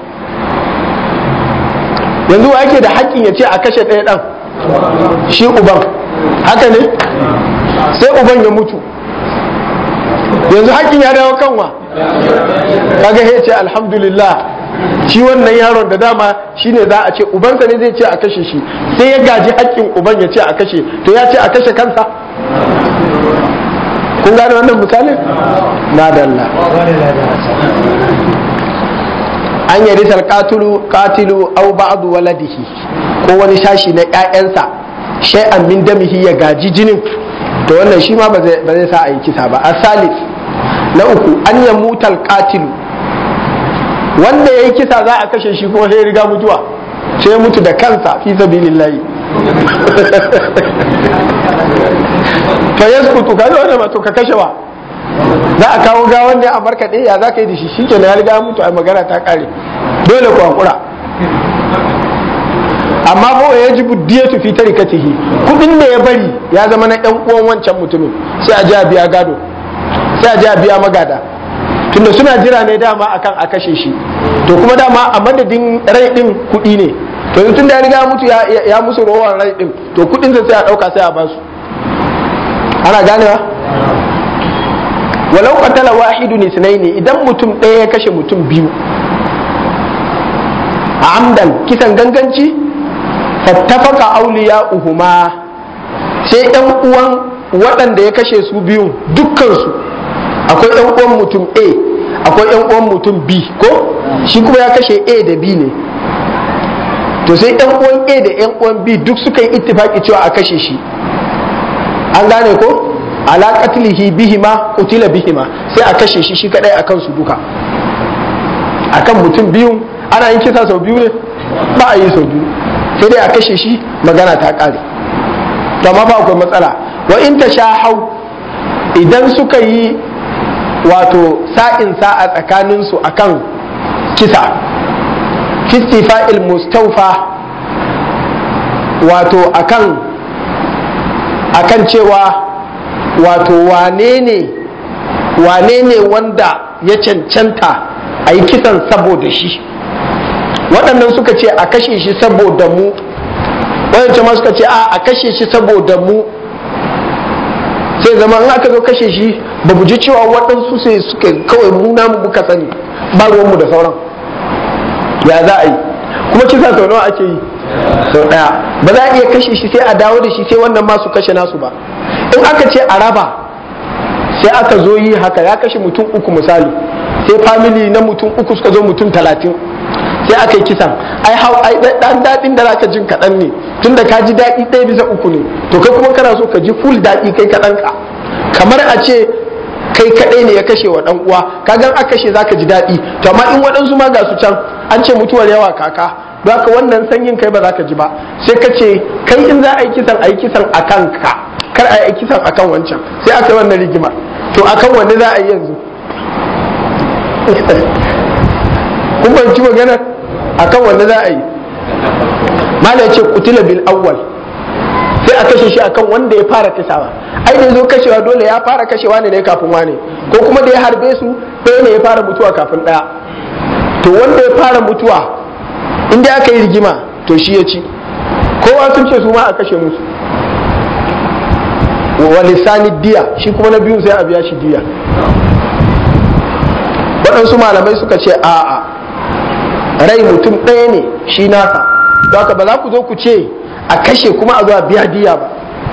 Yanzu wa yake da haƙƙin ya ce a kashe ɗaya ɗan? Shi uban, haka ne? Sai uban ya mutu, yanzu haƙƙin ya dawo kanwa? Kaga ya ce alhamdulillah, shi wannan yaron da dama shine za a ce ubansa ne zai ce a kashe shi, sai ya gaji haƙƙin uban ya ce a kashe, to ya ce a kashe kansa? Kun gane wannan misalin? Na dalla. An yi risar katilu au ba'du waladihi, ko wani shashi na ƴaƴansa, shay'an min damihi, ya gaji jinin, to wannan shi ma ba zai sa a yi kisa ba. Asalis na uku, an ya mutal katilu, wanda ya yi kisa za a kashe shi kuma sai riga mutuwa, sai ya mutu da kansa fi sabilillahi. Fa yaskutu, kaga wannan ma to ka kashe wa? Za a kawo gawan ne a markaɗe, ya za ka yi da shi? Shikenan ya riga mutu, a magana ta ƙare, dole ku hakura. Amma fa ya ji buddiyatu fi tarikatihi, kudin da ya bari ya zama na ɗan uwan wancan mutumin, sai a ji a biya gado, sai a ji a biya magada, tunda suna jira ne dama akan a kashe shi. To kuma dama a madadin rai din kuɗi ne, to tun da ya riga mutu ya musu rowar rai din, to kudin sai a dauka sai a basu. Ana ganewa? walau qatala wahidun ithnaini, idan mutum ɗaya ya kashe mutum biyu amdan kisan ganganci, fattafaka awliya'uhuma, sai ɗan uwan waɗanda ya kashe su biyu dukkansu, akwai ɗan uwan mutum A akwai ɗan uwan mutum B ko shi kuma ya kashe A da B ne, to sai ɗan uwan A da ɗan uwan B duk suka yi ittifaki cewa a kashe shi. An gane ko? Ala qatlihi bihima qutila bihima, sai a kashe shi kadai akan su duka. Akan mutum biyun ana yin kisa sau biyu ne? Ba a yi sau biyu, sai dai a kashe shi, magana ta kare. To amma ba akwai matsala, wa in tashahau, idan suka yi wato sa'in sa a tsakanin su akan kisa, fistifa'il mustawfa, wato akan cewa wato wane ne wanda ya cancanta a yi kisan saboda shi. Waɗannan suka ce a kashe shi saboda mu, waɗancan ma suka ce a kashe shi saboda mu, sai zama in aka zo kashe shi ba mu ji cewa waɗansu sai suka kawai mu namu muka sani, ba ruwanmu da sauran. Ya za a yi? kuma kisa sau nawa ake yi? Sau ɗaya. Ba za a iya kashe shi sai a dawo da shi sai wannan ma su kashe nasu ba. In aka ce a raba, sai aka zo yi haka, ya kashe mutum uku misali, sai family na mutum uku suka zo mutum 30, sai aka yi kisan. Ai dan daɗin da zaka jin kaɗan ne, tunda ka ji daɗi 1/3 ne, to kai kuma kana so ka ji full daɗi kai kaɗan ka, kamar a ce kai kaɗai ne ya kashe wa ɗan uwa, ka gan aka kashe zaka ji daɗi. To amma in waɗansu ma ga su can an ce mutuwar yawa kaka, don haka wannan sanyin kai ba za ka ji ba, sai ka ce kai in za a yi kisan a kan ka, kar a yi kisan a kan wancan, sai aka yi wannan rigima. To a kan wanne za a yi yanzu? kun banci magana a kan wanne za a yi? Mala ya ce kutila bil awwal, sai a kashe shi akan wanda ya fara kashewa. Ai da zo kashewa dole ya fara kashewa ne kafin wane, ko kuma da ya harbe su ɗaya ne ya fara mutuwa kafin ɗaya. To wanda ya fara mutuwa inda aka yi rigima to shi ya ci, kowa sun ce su ma a kashe musu. Wa lisani diya, shi kuma na biyun sai a biya shi diya. Waɗansu malamai suka ce a'a, rai mutum ɗaya ne shi nasa, don haka ba za ku zo ku ce a kashe kuma a zo a biya diya ba.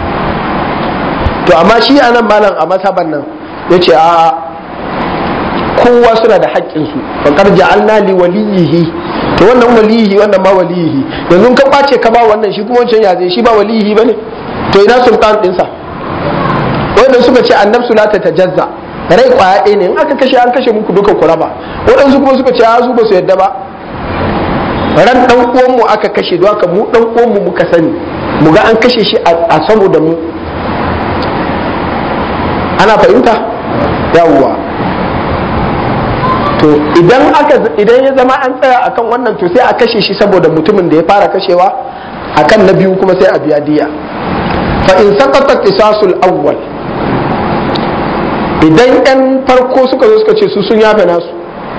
To amma shi a nan malam a masaban nan ya ce a'a, kowa suna da haƙƙinsu, faƙar ja'alna li waliyihi, to wannan waliyihi wannan ma waliyihi, yanzu ka ɓace ka ba wannan shi kuma wancan ya zai, shi ba waliyihi ba ne, to ina sultan ɗinsa. Waɗanda suka ce annabsu la ta tajazza, rai ƙwaya ɗaya ne, in aka kashe an kashe muku duka ku raba. Waɗansu kuma suka ce su ba su yadda ba, ran ɗan uwanmu aka kashe, don haka mu ɗan uwanmu muka sani, mu ga an kashe shi a saboda mu. Ana fahimta? Yawwa. To idan ya zama an tsaya akan wannan, to sai a kashe shi saboda mutumin da ya fara kashewa, akan na biyu kuma sai a biya diya. Fa in saqata qisasul awwal, idan yan farko suka zo suka ce su sun yafe nasu,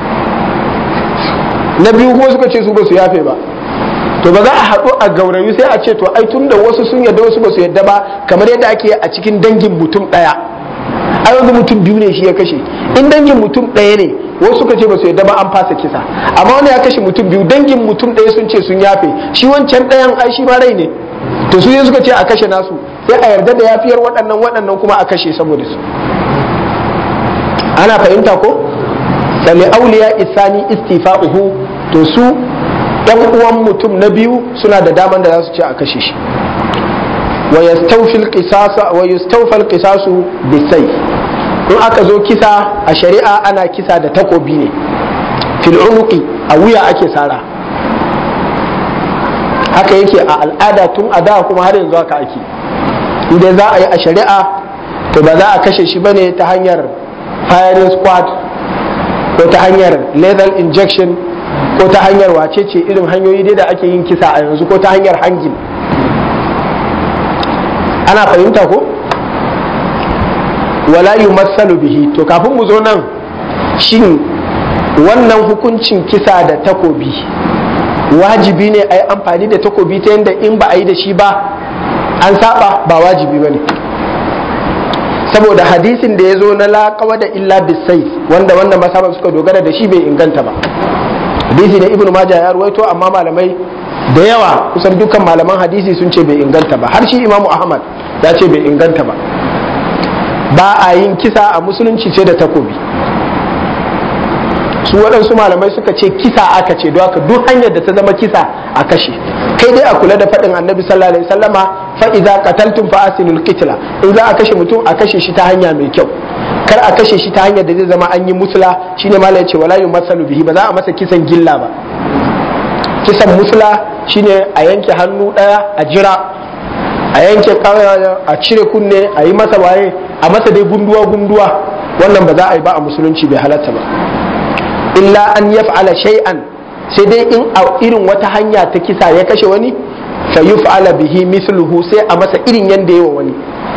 na biyu kuma suka ce su ba su yafe ba, to ba za a haɗu a gaurayu sai a ce to ai tunda wasu sun yadda wasu ba su yadda ba, kamar yadda ake a cikin dangin mutum ɗaya. Ai yanzu mutum biyu ne shi ya kashe, in dangin mutum ɗaya ne wasu suka ce ba su yadda ba an fasa kisa, amma wani ya kashe mutum biyu, dangin mutum ɗaya sun ce sun yafe, shi wancan ɗayan ai shi ma rai ne, to su suka ce a kashe nasu, sai a yarda da yafiyar waɗannan kuma a kashe saboda su. Ana fahimta ko? Sali auliya isani istifa'uhu, to su ɗan uwan mutum na biyu suna da daman da za su ce a kashe shi. Wa yastawfal qisasu bisayf, in aka zo kisa a shari'a ana kisa da takobi ne, fil unuqi, a wuya ake sara. Haka yake a al'ada tun a da kuma har yanzu haka ake. Idan za a yi a shari'a to ba za a kashe shi bane ta hanyar firing squad ko ta hanyar lethal injection ko ta hanyar wacece irin hanyoyi dai da ake yin kisa a yanzu, ko ta hanyar hangin. Ana fahimta ko? Wala yumassalu bihi, to kafin mu zo nan, shin wannan hukuncin kisa da takobi wajibi ne a yi amfani da takobi ta yadda in ba a yi da shi ba an saba, ba wajibi ba ne, saboda hadisin da ya zo na laƙawa da illa bisai wanda wannan masaban suka dogara da shi bai inganta ba. Hadisi ne Ibn Majah ya ruwaito, amma malamai da yawa kusan dukkan malaman hadisi sun ce bai inganta ba, har shi Imamu Ahmad ya ce bai inganta ba. Ba a yin kisa a musulunci ce da takobi. Su waɗansu malamai suka ce kisa aka ce, don haka duk hanyar da ta zama kisa a kashe. Kai dai a kula da faɗin Annabi sallallahu alaihi wasallama, fa idza qataltum fa asinul qitla, in za a kashe mutum a kashe shi ta hanya mai kyau, kar a kashe shi ta hanyar da zai zama an yi musula. Shine malai yace wala yumassalu bihi, ba za a masa kisan gilla ba. Kisan musula shine a yanke hannu ɗaya a jira, a yanke a cire kunne, a yi masa waye, a masa dai gunduwa wannan ba za a yi ba a musulunci, bai halatta ba. Illa an yaf'ala shay'an, sai dai in a irin wata hanya ta kisa ya kashe wani, fa yuf'ala bihi mithluhu, sai a masa irin yanda yawa wani.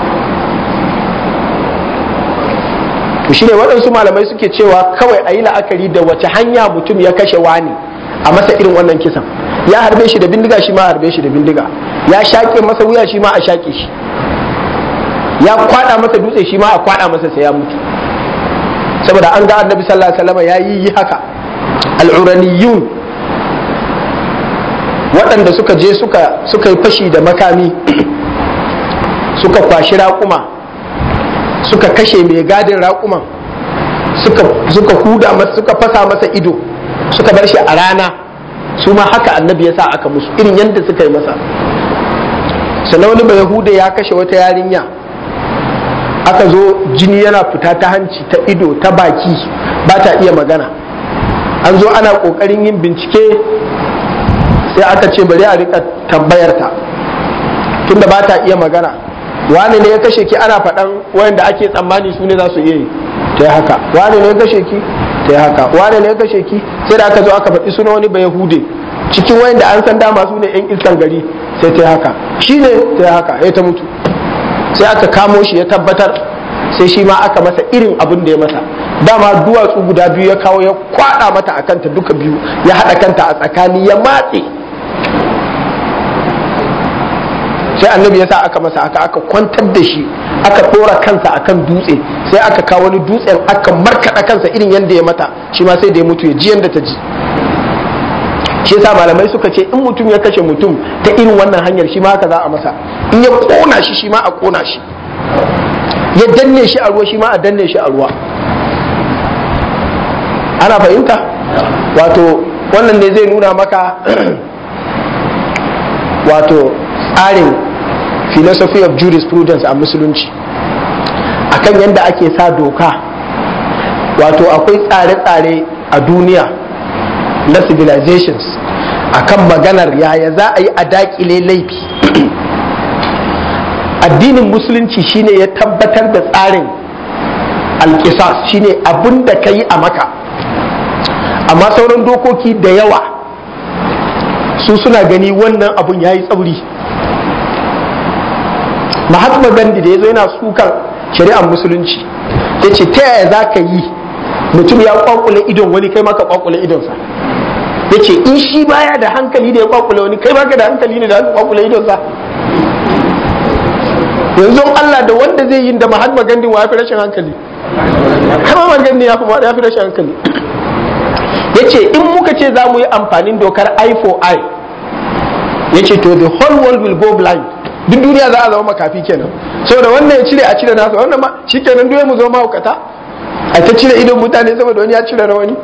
To shine waɗansu malamai suke cewa kawai a yi la'akari da wace hanya mutum ya kashe wani, a masa irin wannan kisan. Ya harbe shi da bindiga, shi ma harbe shi da bindiga. Ya shaƙe masa wuya, shi ma a shaƙe shi. Ya kwaɗa masa dutse, shi ma a kwaɗa masa sai ya mutu. Saboda an ga Annabi sallallahu alaihi wasallam ya yi haka. Al'uraniyun waɗanda suka je suka yi fashi da makami, suka kwashi raƙuma, suka kashe mai gadin raƙuman, suka huda masa, suka fasa masa ido, suka bar shi a rana, su ma haka Annabi ya sa aka musu irin yadda suka yi masa. Sannan wani Bayahude ya kashe wata yarinya, aka zo jini yana fita ta hanci, ta ido, ta baki, ba ta iya magana. An zo ana ƙoƙarin yin bincike, sai aka ce bari a rika tambayarta tunda ba ta iya magana. Wani ne ya kashe ki? Ana faɗan wayanda ake tsammani su ne za su iya yi, ta yi haka. Wani ne ya kashe ki? Ta yi haka. Wani ne ya kashe ki? Sai da aka zo aka faɗi suna wani Bayahude cikin wayanda an san dama su ne 'yan iskan gari, sai ta yi haka. Shi ne ta yi haka, ya ta mutu. Sai aka kamo shi ya tabbatar, sai shi ma aka masa irin abin da ya masa. Dama duwatsu guda biyu ya kawo ya kwada mata a kanta duka biyu, ya haɗa kanta a tsakani ya matse. Sai Annabi ya sa aka masa haka, aka kwantar da shi, aka ɗora kansa akan dutse, sai aka kawo wani dutsen aka markaɗa kansa irin yadda ya mata, shi ma sai da ya mutu, ya ji yadda ta ji. Shi yasa malamai suka ce in mutum ya kashe mutum ta irin wannan hanyar, shi ma haka za a masa. In ya kona shi, shi ma a kona shi. Ya danne shi a ruwa, shi ma a danne shi a ruwa. Ana fahimta? Wato wannan ne zai nuna maka wato tsarin philosophy of jurisprudence a musulunci akan yadda ake sa doka. Wato akwai tsare-tsare a duniya na civilizations akan maganar yaya za a yi a dakile laifi. Addinin musulunci shine ya tabbatar da tsarin alƙisas, shine abin da ka yi a maka. Amma sauran dokoki da yawa su suna gani wannan abun ya yi tsauri. Mahatma Gandhi da ya zo yana sukan shari'ar musulunci, ya ce ta yaya za ka yi mutum ya kwakule idon wani, kai maka kwakule idonsa. Ya ce in shi baya da hankali da ya kwakule wani, kai baka da hankali ne da haka kwakule idonsa. Yanzu Allah da wanda zai yi da Mahatma Gandhi wa ya fi rashin hankali. Mahatma Gandhi ya fi rashin hankali. Ya ce in muka ce za mu yi amfanin dokar eye for eye, ya ce to the whole world will go blind. Duk duniya za a zama makafi kenan. Saboda wannan ya cire a cire nasa, wannan ma shi kenan duniya mu zama mahaukata. A ta cire idon mutane saboda wani ya cire na wani.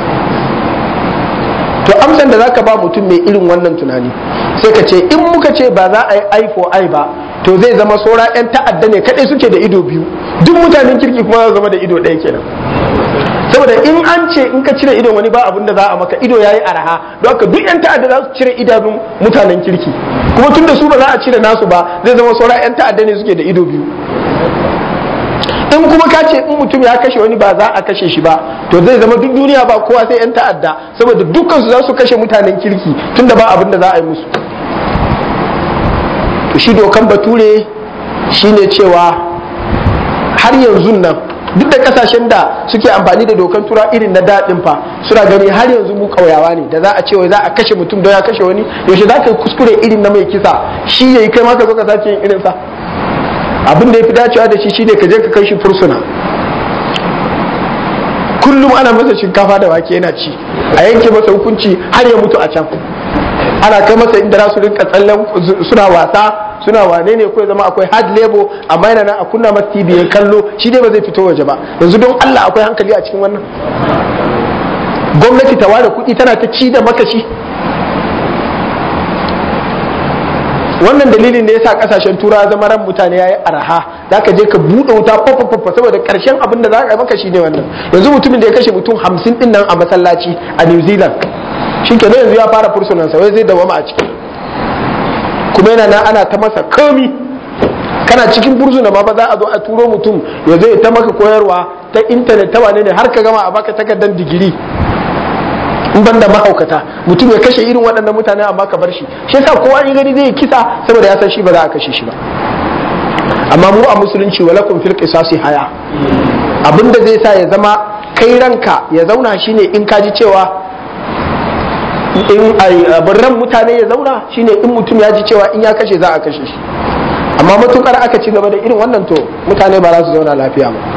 To amsan da zaka ba mutum mai irin wannan tunani sai ka ce in muka ce ba za a yi eye for eye ba, to zai zama saura 'yan ta'adda ne kadai suke da ido biyu, duk mutanen kirki kuma za zama da ido ɗaya kenan. Saboda in an ce in ka cire idon wani ba abin da za a maka, ido yayi araha, don haka duk 'yan ta'adda za su cire idanun mutanen kirki, kuma tun da su ba za a cire nasu ba, zai zama saura 'yan ta'adda ne suke da ido biyu. In kuma ka ce in mutum ya kashe wani ba za a kashe shi ba, to zai zama duk duniya ba kowa sai 'yan ta'adda, saboda dukkan su za su kashe mutanen kirki tunda ba abin da za a yi musu. To shi dokan bature shine cewa har yanzu nan duk da kasashen da suke amfani da dokan tura irin na daɗin fa suna gani har yanzu mu ƙauyawa ne da za a ce wai za a kashe mutum don ya kashe wani, yaushe za ka yi kuskure irin na mai kisa shi ya yi kai ma ka zo ka sace yin irinsa. Abin da ya fi dacewa da shi shine ka je ka kai shi fursuna, kullum ana masa shinkafa da wake yana ci, a yanke masa hukunci har ya mutu a can, ana kai masa inda za su rinka tsallen suna wasa suna wane ne ko ya zama akwai hard labor, amma yana nan a kunna masa TV ya kallo, shi dai ba zai fito waje ba. Yanzu don Allah akwai hankali a cikin wannan? Gwamnati ta ware kuɗi tana ta ci da makashi. Wannan dalilin da yasa kasashen turawa zama ran mutane yayi araha, zaka je ka bude wuta fafafafa saboda karshen abin da za ka maka shine wannan. Yanzu mutumin da ya kashe mutum 50 din nan a masallaci a New Zealand, shikenan yanzu ya fara fursunan sa, wai zai dawama a ciki, kuma yana nan ana ta masa komi. Kana cikin fursuna ma ba za a zo a turo mutum ya zo ya ta maka koyarwa ta intanet ta wane ne har ka gama a baka takardar digiri. In banda mahaukata mutum ya kashe irin waɗannan mutane amma ka bar shi yasa kowa in gani zai kisa saboda ya san shi ba za a kashe shi ba. Amma mu a musulunci walakum fil qisasi haya, abinda zai sa ya zama kai ranka ya zauna shine in ka ji cewa in ran mutane ya zauna shine in mutum ya ji cewa in ya kashe za a kashe shi. Amma matukar aka ci gaba da irin wannan to mutane ba za su zauna lafiya ba.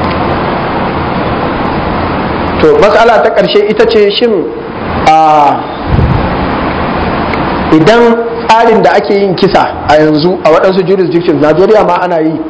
To matsala ta ƙarshe ita ce shin idan tsarin da ake yin kisa a yanzu a waɗansu jurisdictions, Najeriya ma ana yi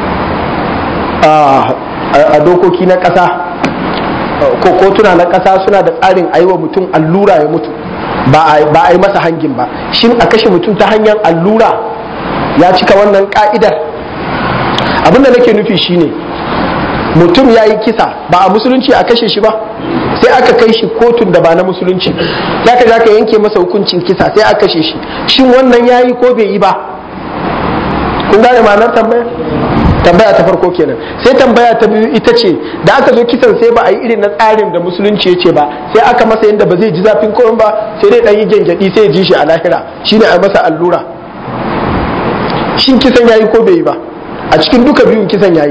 a dokoki na ƙasa ko kotuna na ƙasa suna da tsarin a yi wa mutum allura ya mutu ba a yi masa hangin ba. Shin a kashe mutum ta hanyar allura ya cika wannan ƙa'idar? Abinda nake nufi shine mutum ya yi kisa ba a musulunci a kashe shi ba, sai aka kai shi kotun da ba na musulunci, ya ka yanke masa hukuncin kisa sai aka kashe shi. Shin wannan ya yi ko bai yi ba? Kun gane ma'anar tambaya? Tambaya ta farko kenan. Sai tambaya ta biyu ita ce da aka zo kisan sai ba a yi irin na tsarin da musulunci ya ce ba, sai aka masa yadda ba zai ji zafin komai ba, sai dai ɗan yi gyangyaɗi sai ya ji shi a lahira, shine a masa allura. Shin kisan ya yi ko bai yi ba? A cikin duka biyun kisan ya yi.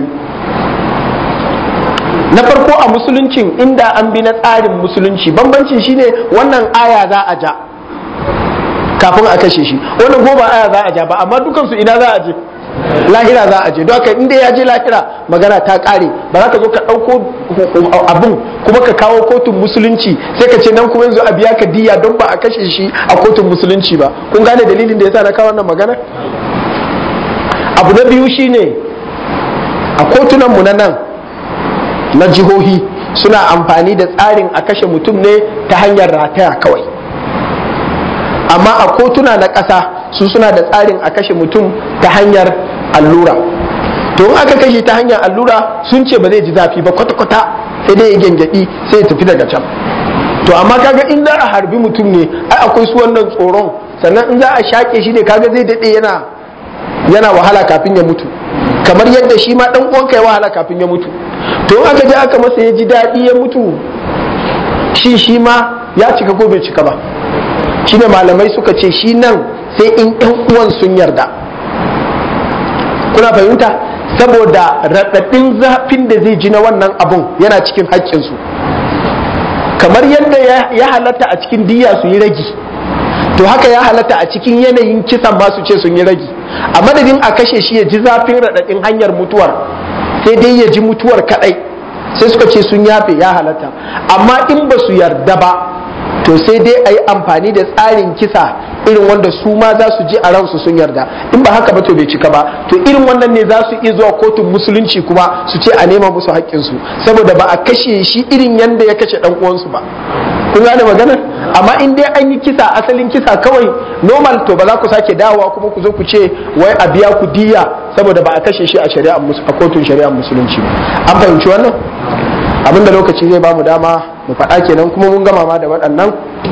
Na farko a musuluncin inda an bi na tsarin musulunci, bambancin shine wannan aya za a ja kafin a kashe shi, wannan goma aya za a ja ba, amma dukansu ina za a je? Lahira za a je. Don haka inda ya je lahira magana ta kare, ba za ka zo ka ɗauko abin kuma ka kawo kotun musulunci sai ka ce nan kuma yanzu a biya ka diya don ba a kashe shi a kotun musulunci ba. Kun gane dalilin da yasa na kawo wannan magana? Abu na biyu shine a kotunan mu na nan na jihohi suna amfani da tsarin a kashe mutum ne ta hanyar rataya kawai, amma a kotuna na ƙasa su suna da tsarin a kashe mutum ta hanyar allura. To in aka kashe ta hanyar allura sun ce ba zai ji zafi ba kwata-kwata, sai dai ya gyangyaɗi sai ya tafi daga can. To amma kaga in za a harbi mutum ne ai akwai su wannan tsoron, sannan in za a shaƙe shi ne kaga zai daɗe yana wahala kafin ya mutu, kamar yadda shi ma ɗan uwanka ya wahala kafin ya mutu. To aka je aka masa ya ji daɗi ya mutu, shi ma ya cika ko bai cika ba? Shi ne malamai suka ce shi nan sai in ɗan uwan sun yarda. Kuna fahimta? Saboda raɗaɗin zafin da zai ji na wannan abun yana cikin haƙƙinsu, kamar yadda ya halatta a cikin diyya su yi ragi, to haka ya halatta a cikin yanayin kisan ma su ce sun yi ragi. A madadin a kashe shi ya ji zafin raɗaɗin hanyar mutuwar, sai dai ya ji mutuwar kadai, sai suka ce sun yafe, ya halatta. Amma in ba su yarda ba to sai dai a yi amfani da tsarin kisa irin wanda su ma za su ji a ransu sun yarda, in ba haka ba to bai cika ba. To irin wannan ne za su iya zuwa kotun musulunci kuma su ce a nema musu haƙƙinsu, saboda ba a kashe shi irin yanda ya kashe ɗan uwansu ba. Kun gane maganar? Amma in dai an yi kisa, asalin kisa kawai normal, to ba za ku sake dawowa kuma ku zo ku ce wai a biya ku diya saboda ba a kashe shi a kotun shari'ar musulunci ba. An fahimci wannan? Abinda lokaci zai ba mu dama mu faɗa kenan, kuma mun gama ma da waɗannan.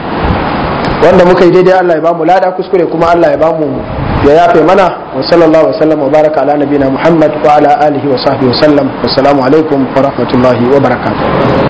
Wanda muka yi daidai Allah ya ba mu lada, kuskure kuma Allah ya ba mu ya yafe mana. Wa sallallahu wa sallam wa baraka ala nabina Muhammad wa ala alihi wa sahbihi wa sallam. Wassalamu alaikum wa rahmatullahi wa barakatuh.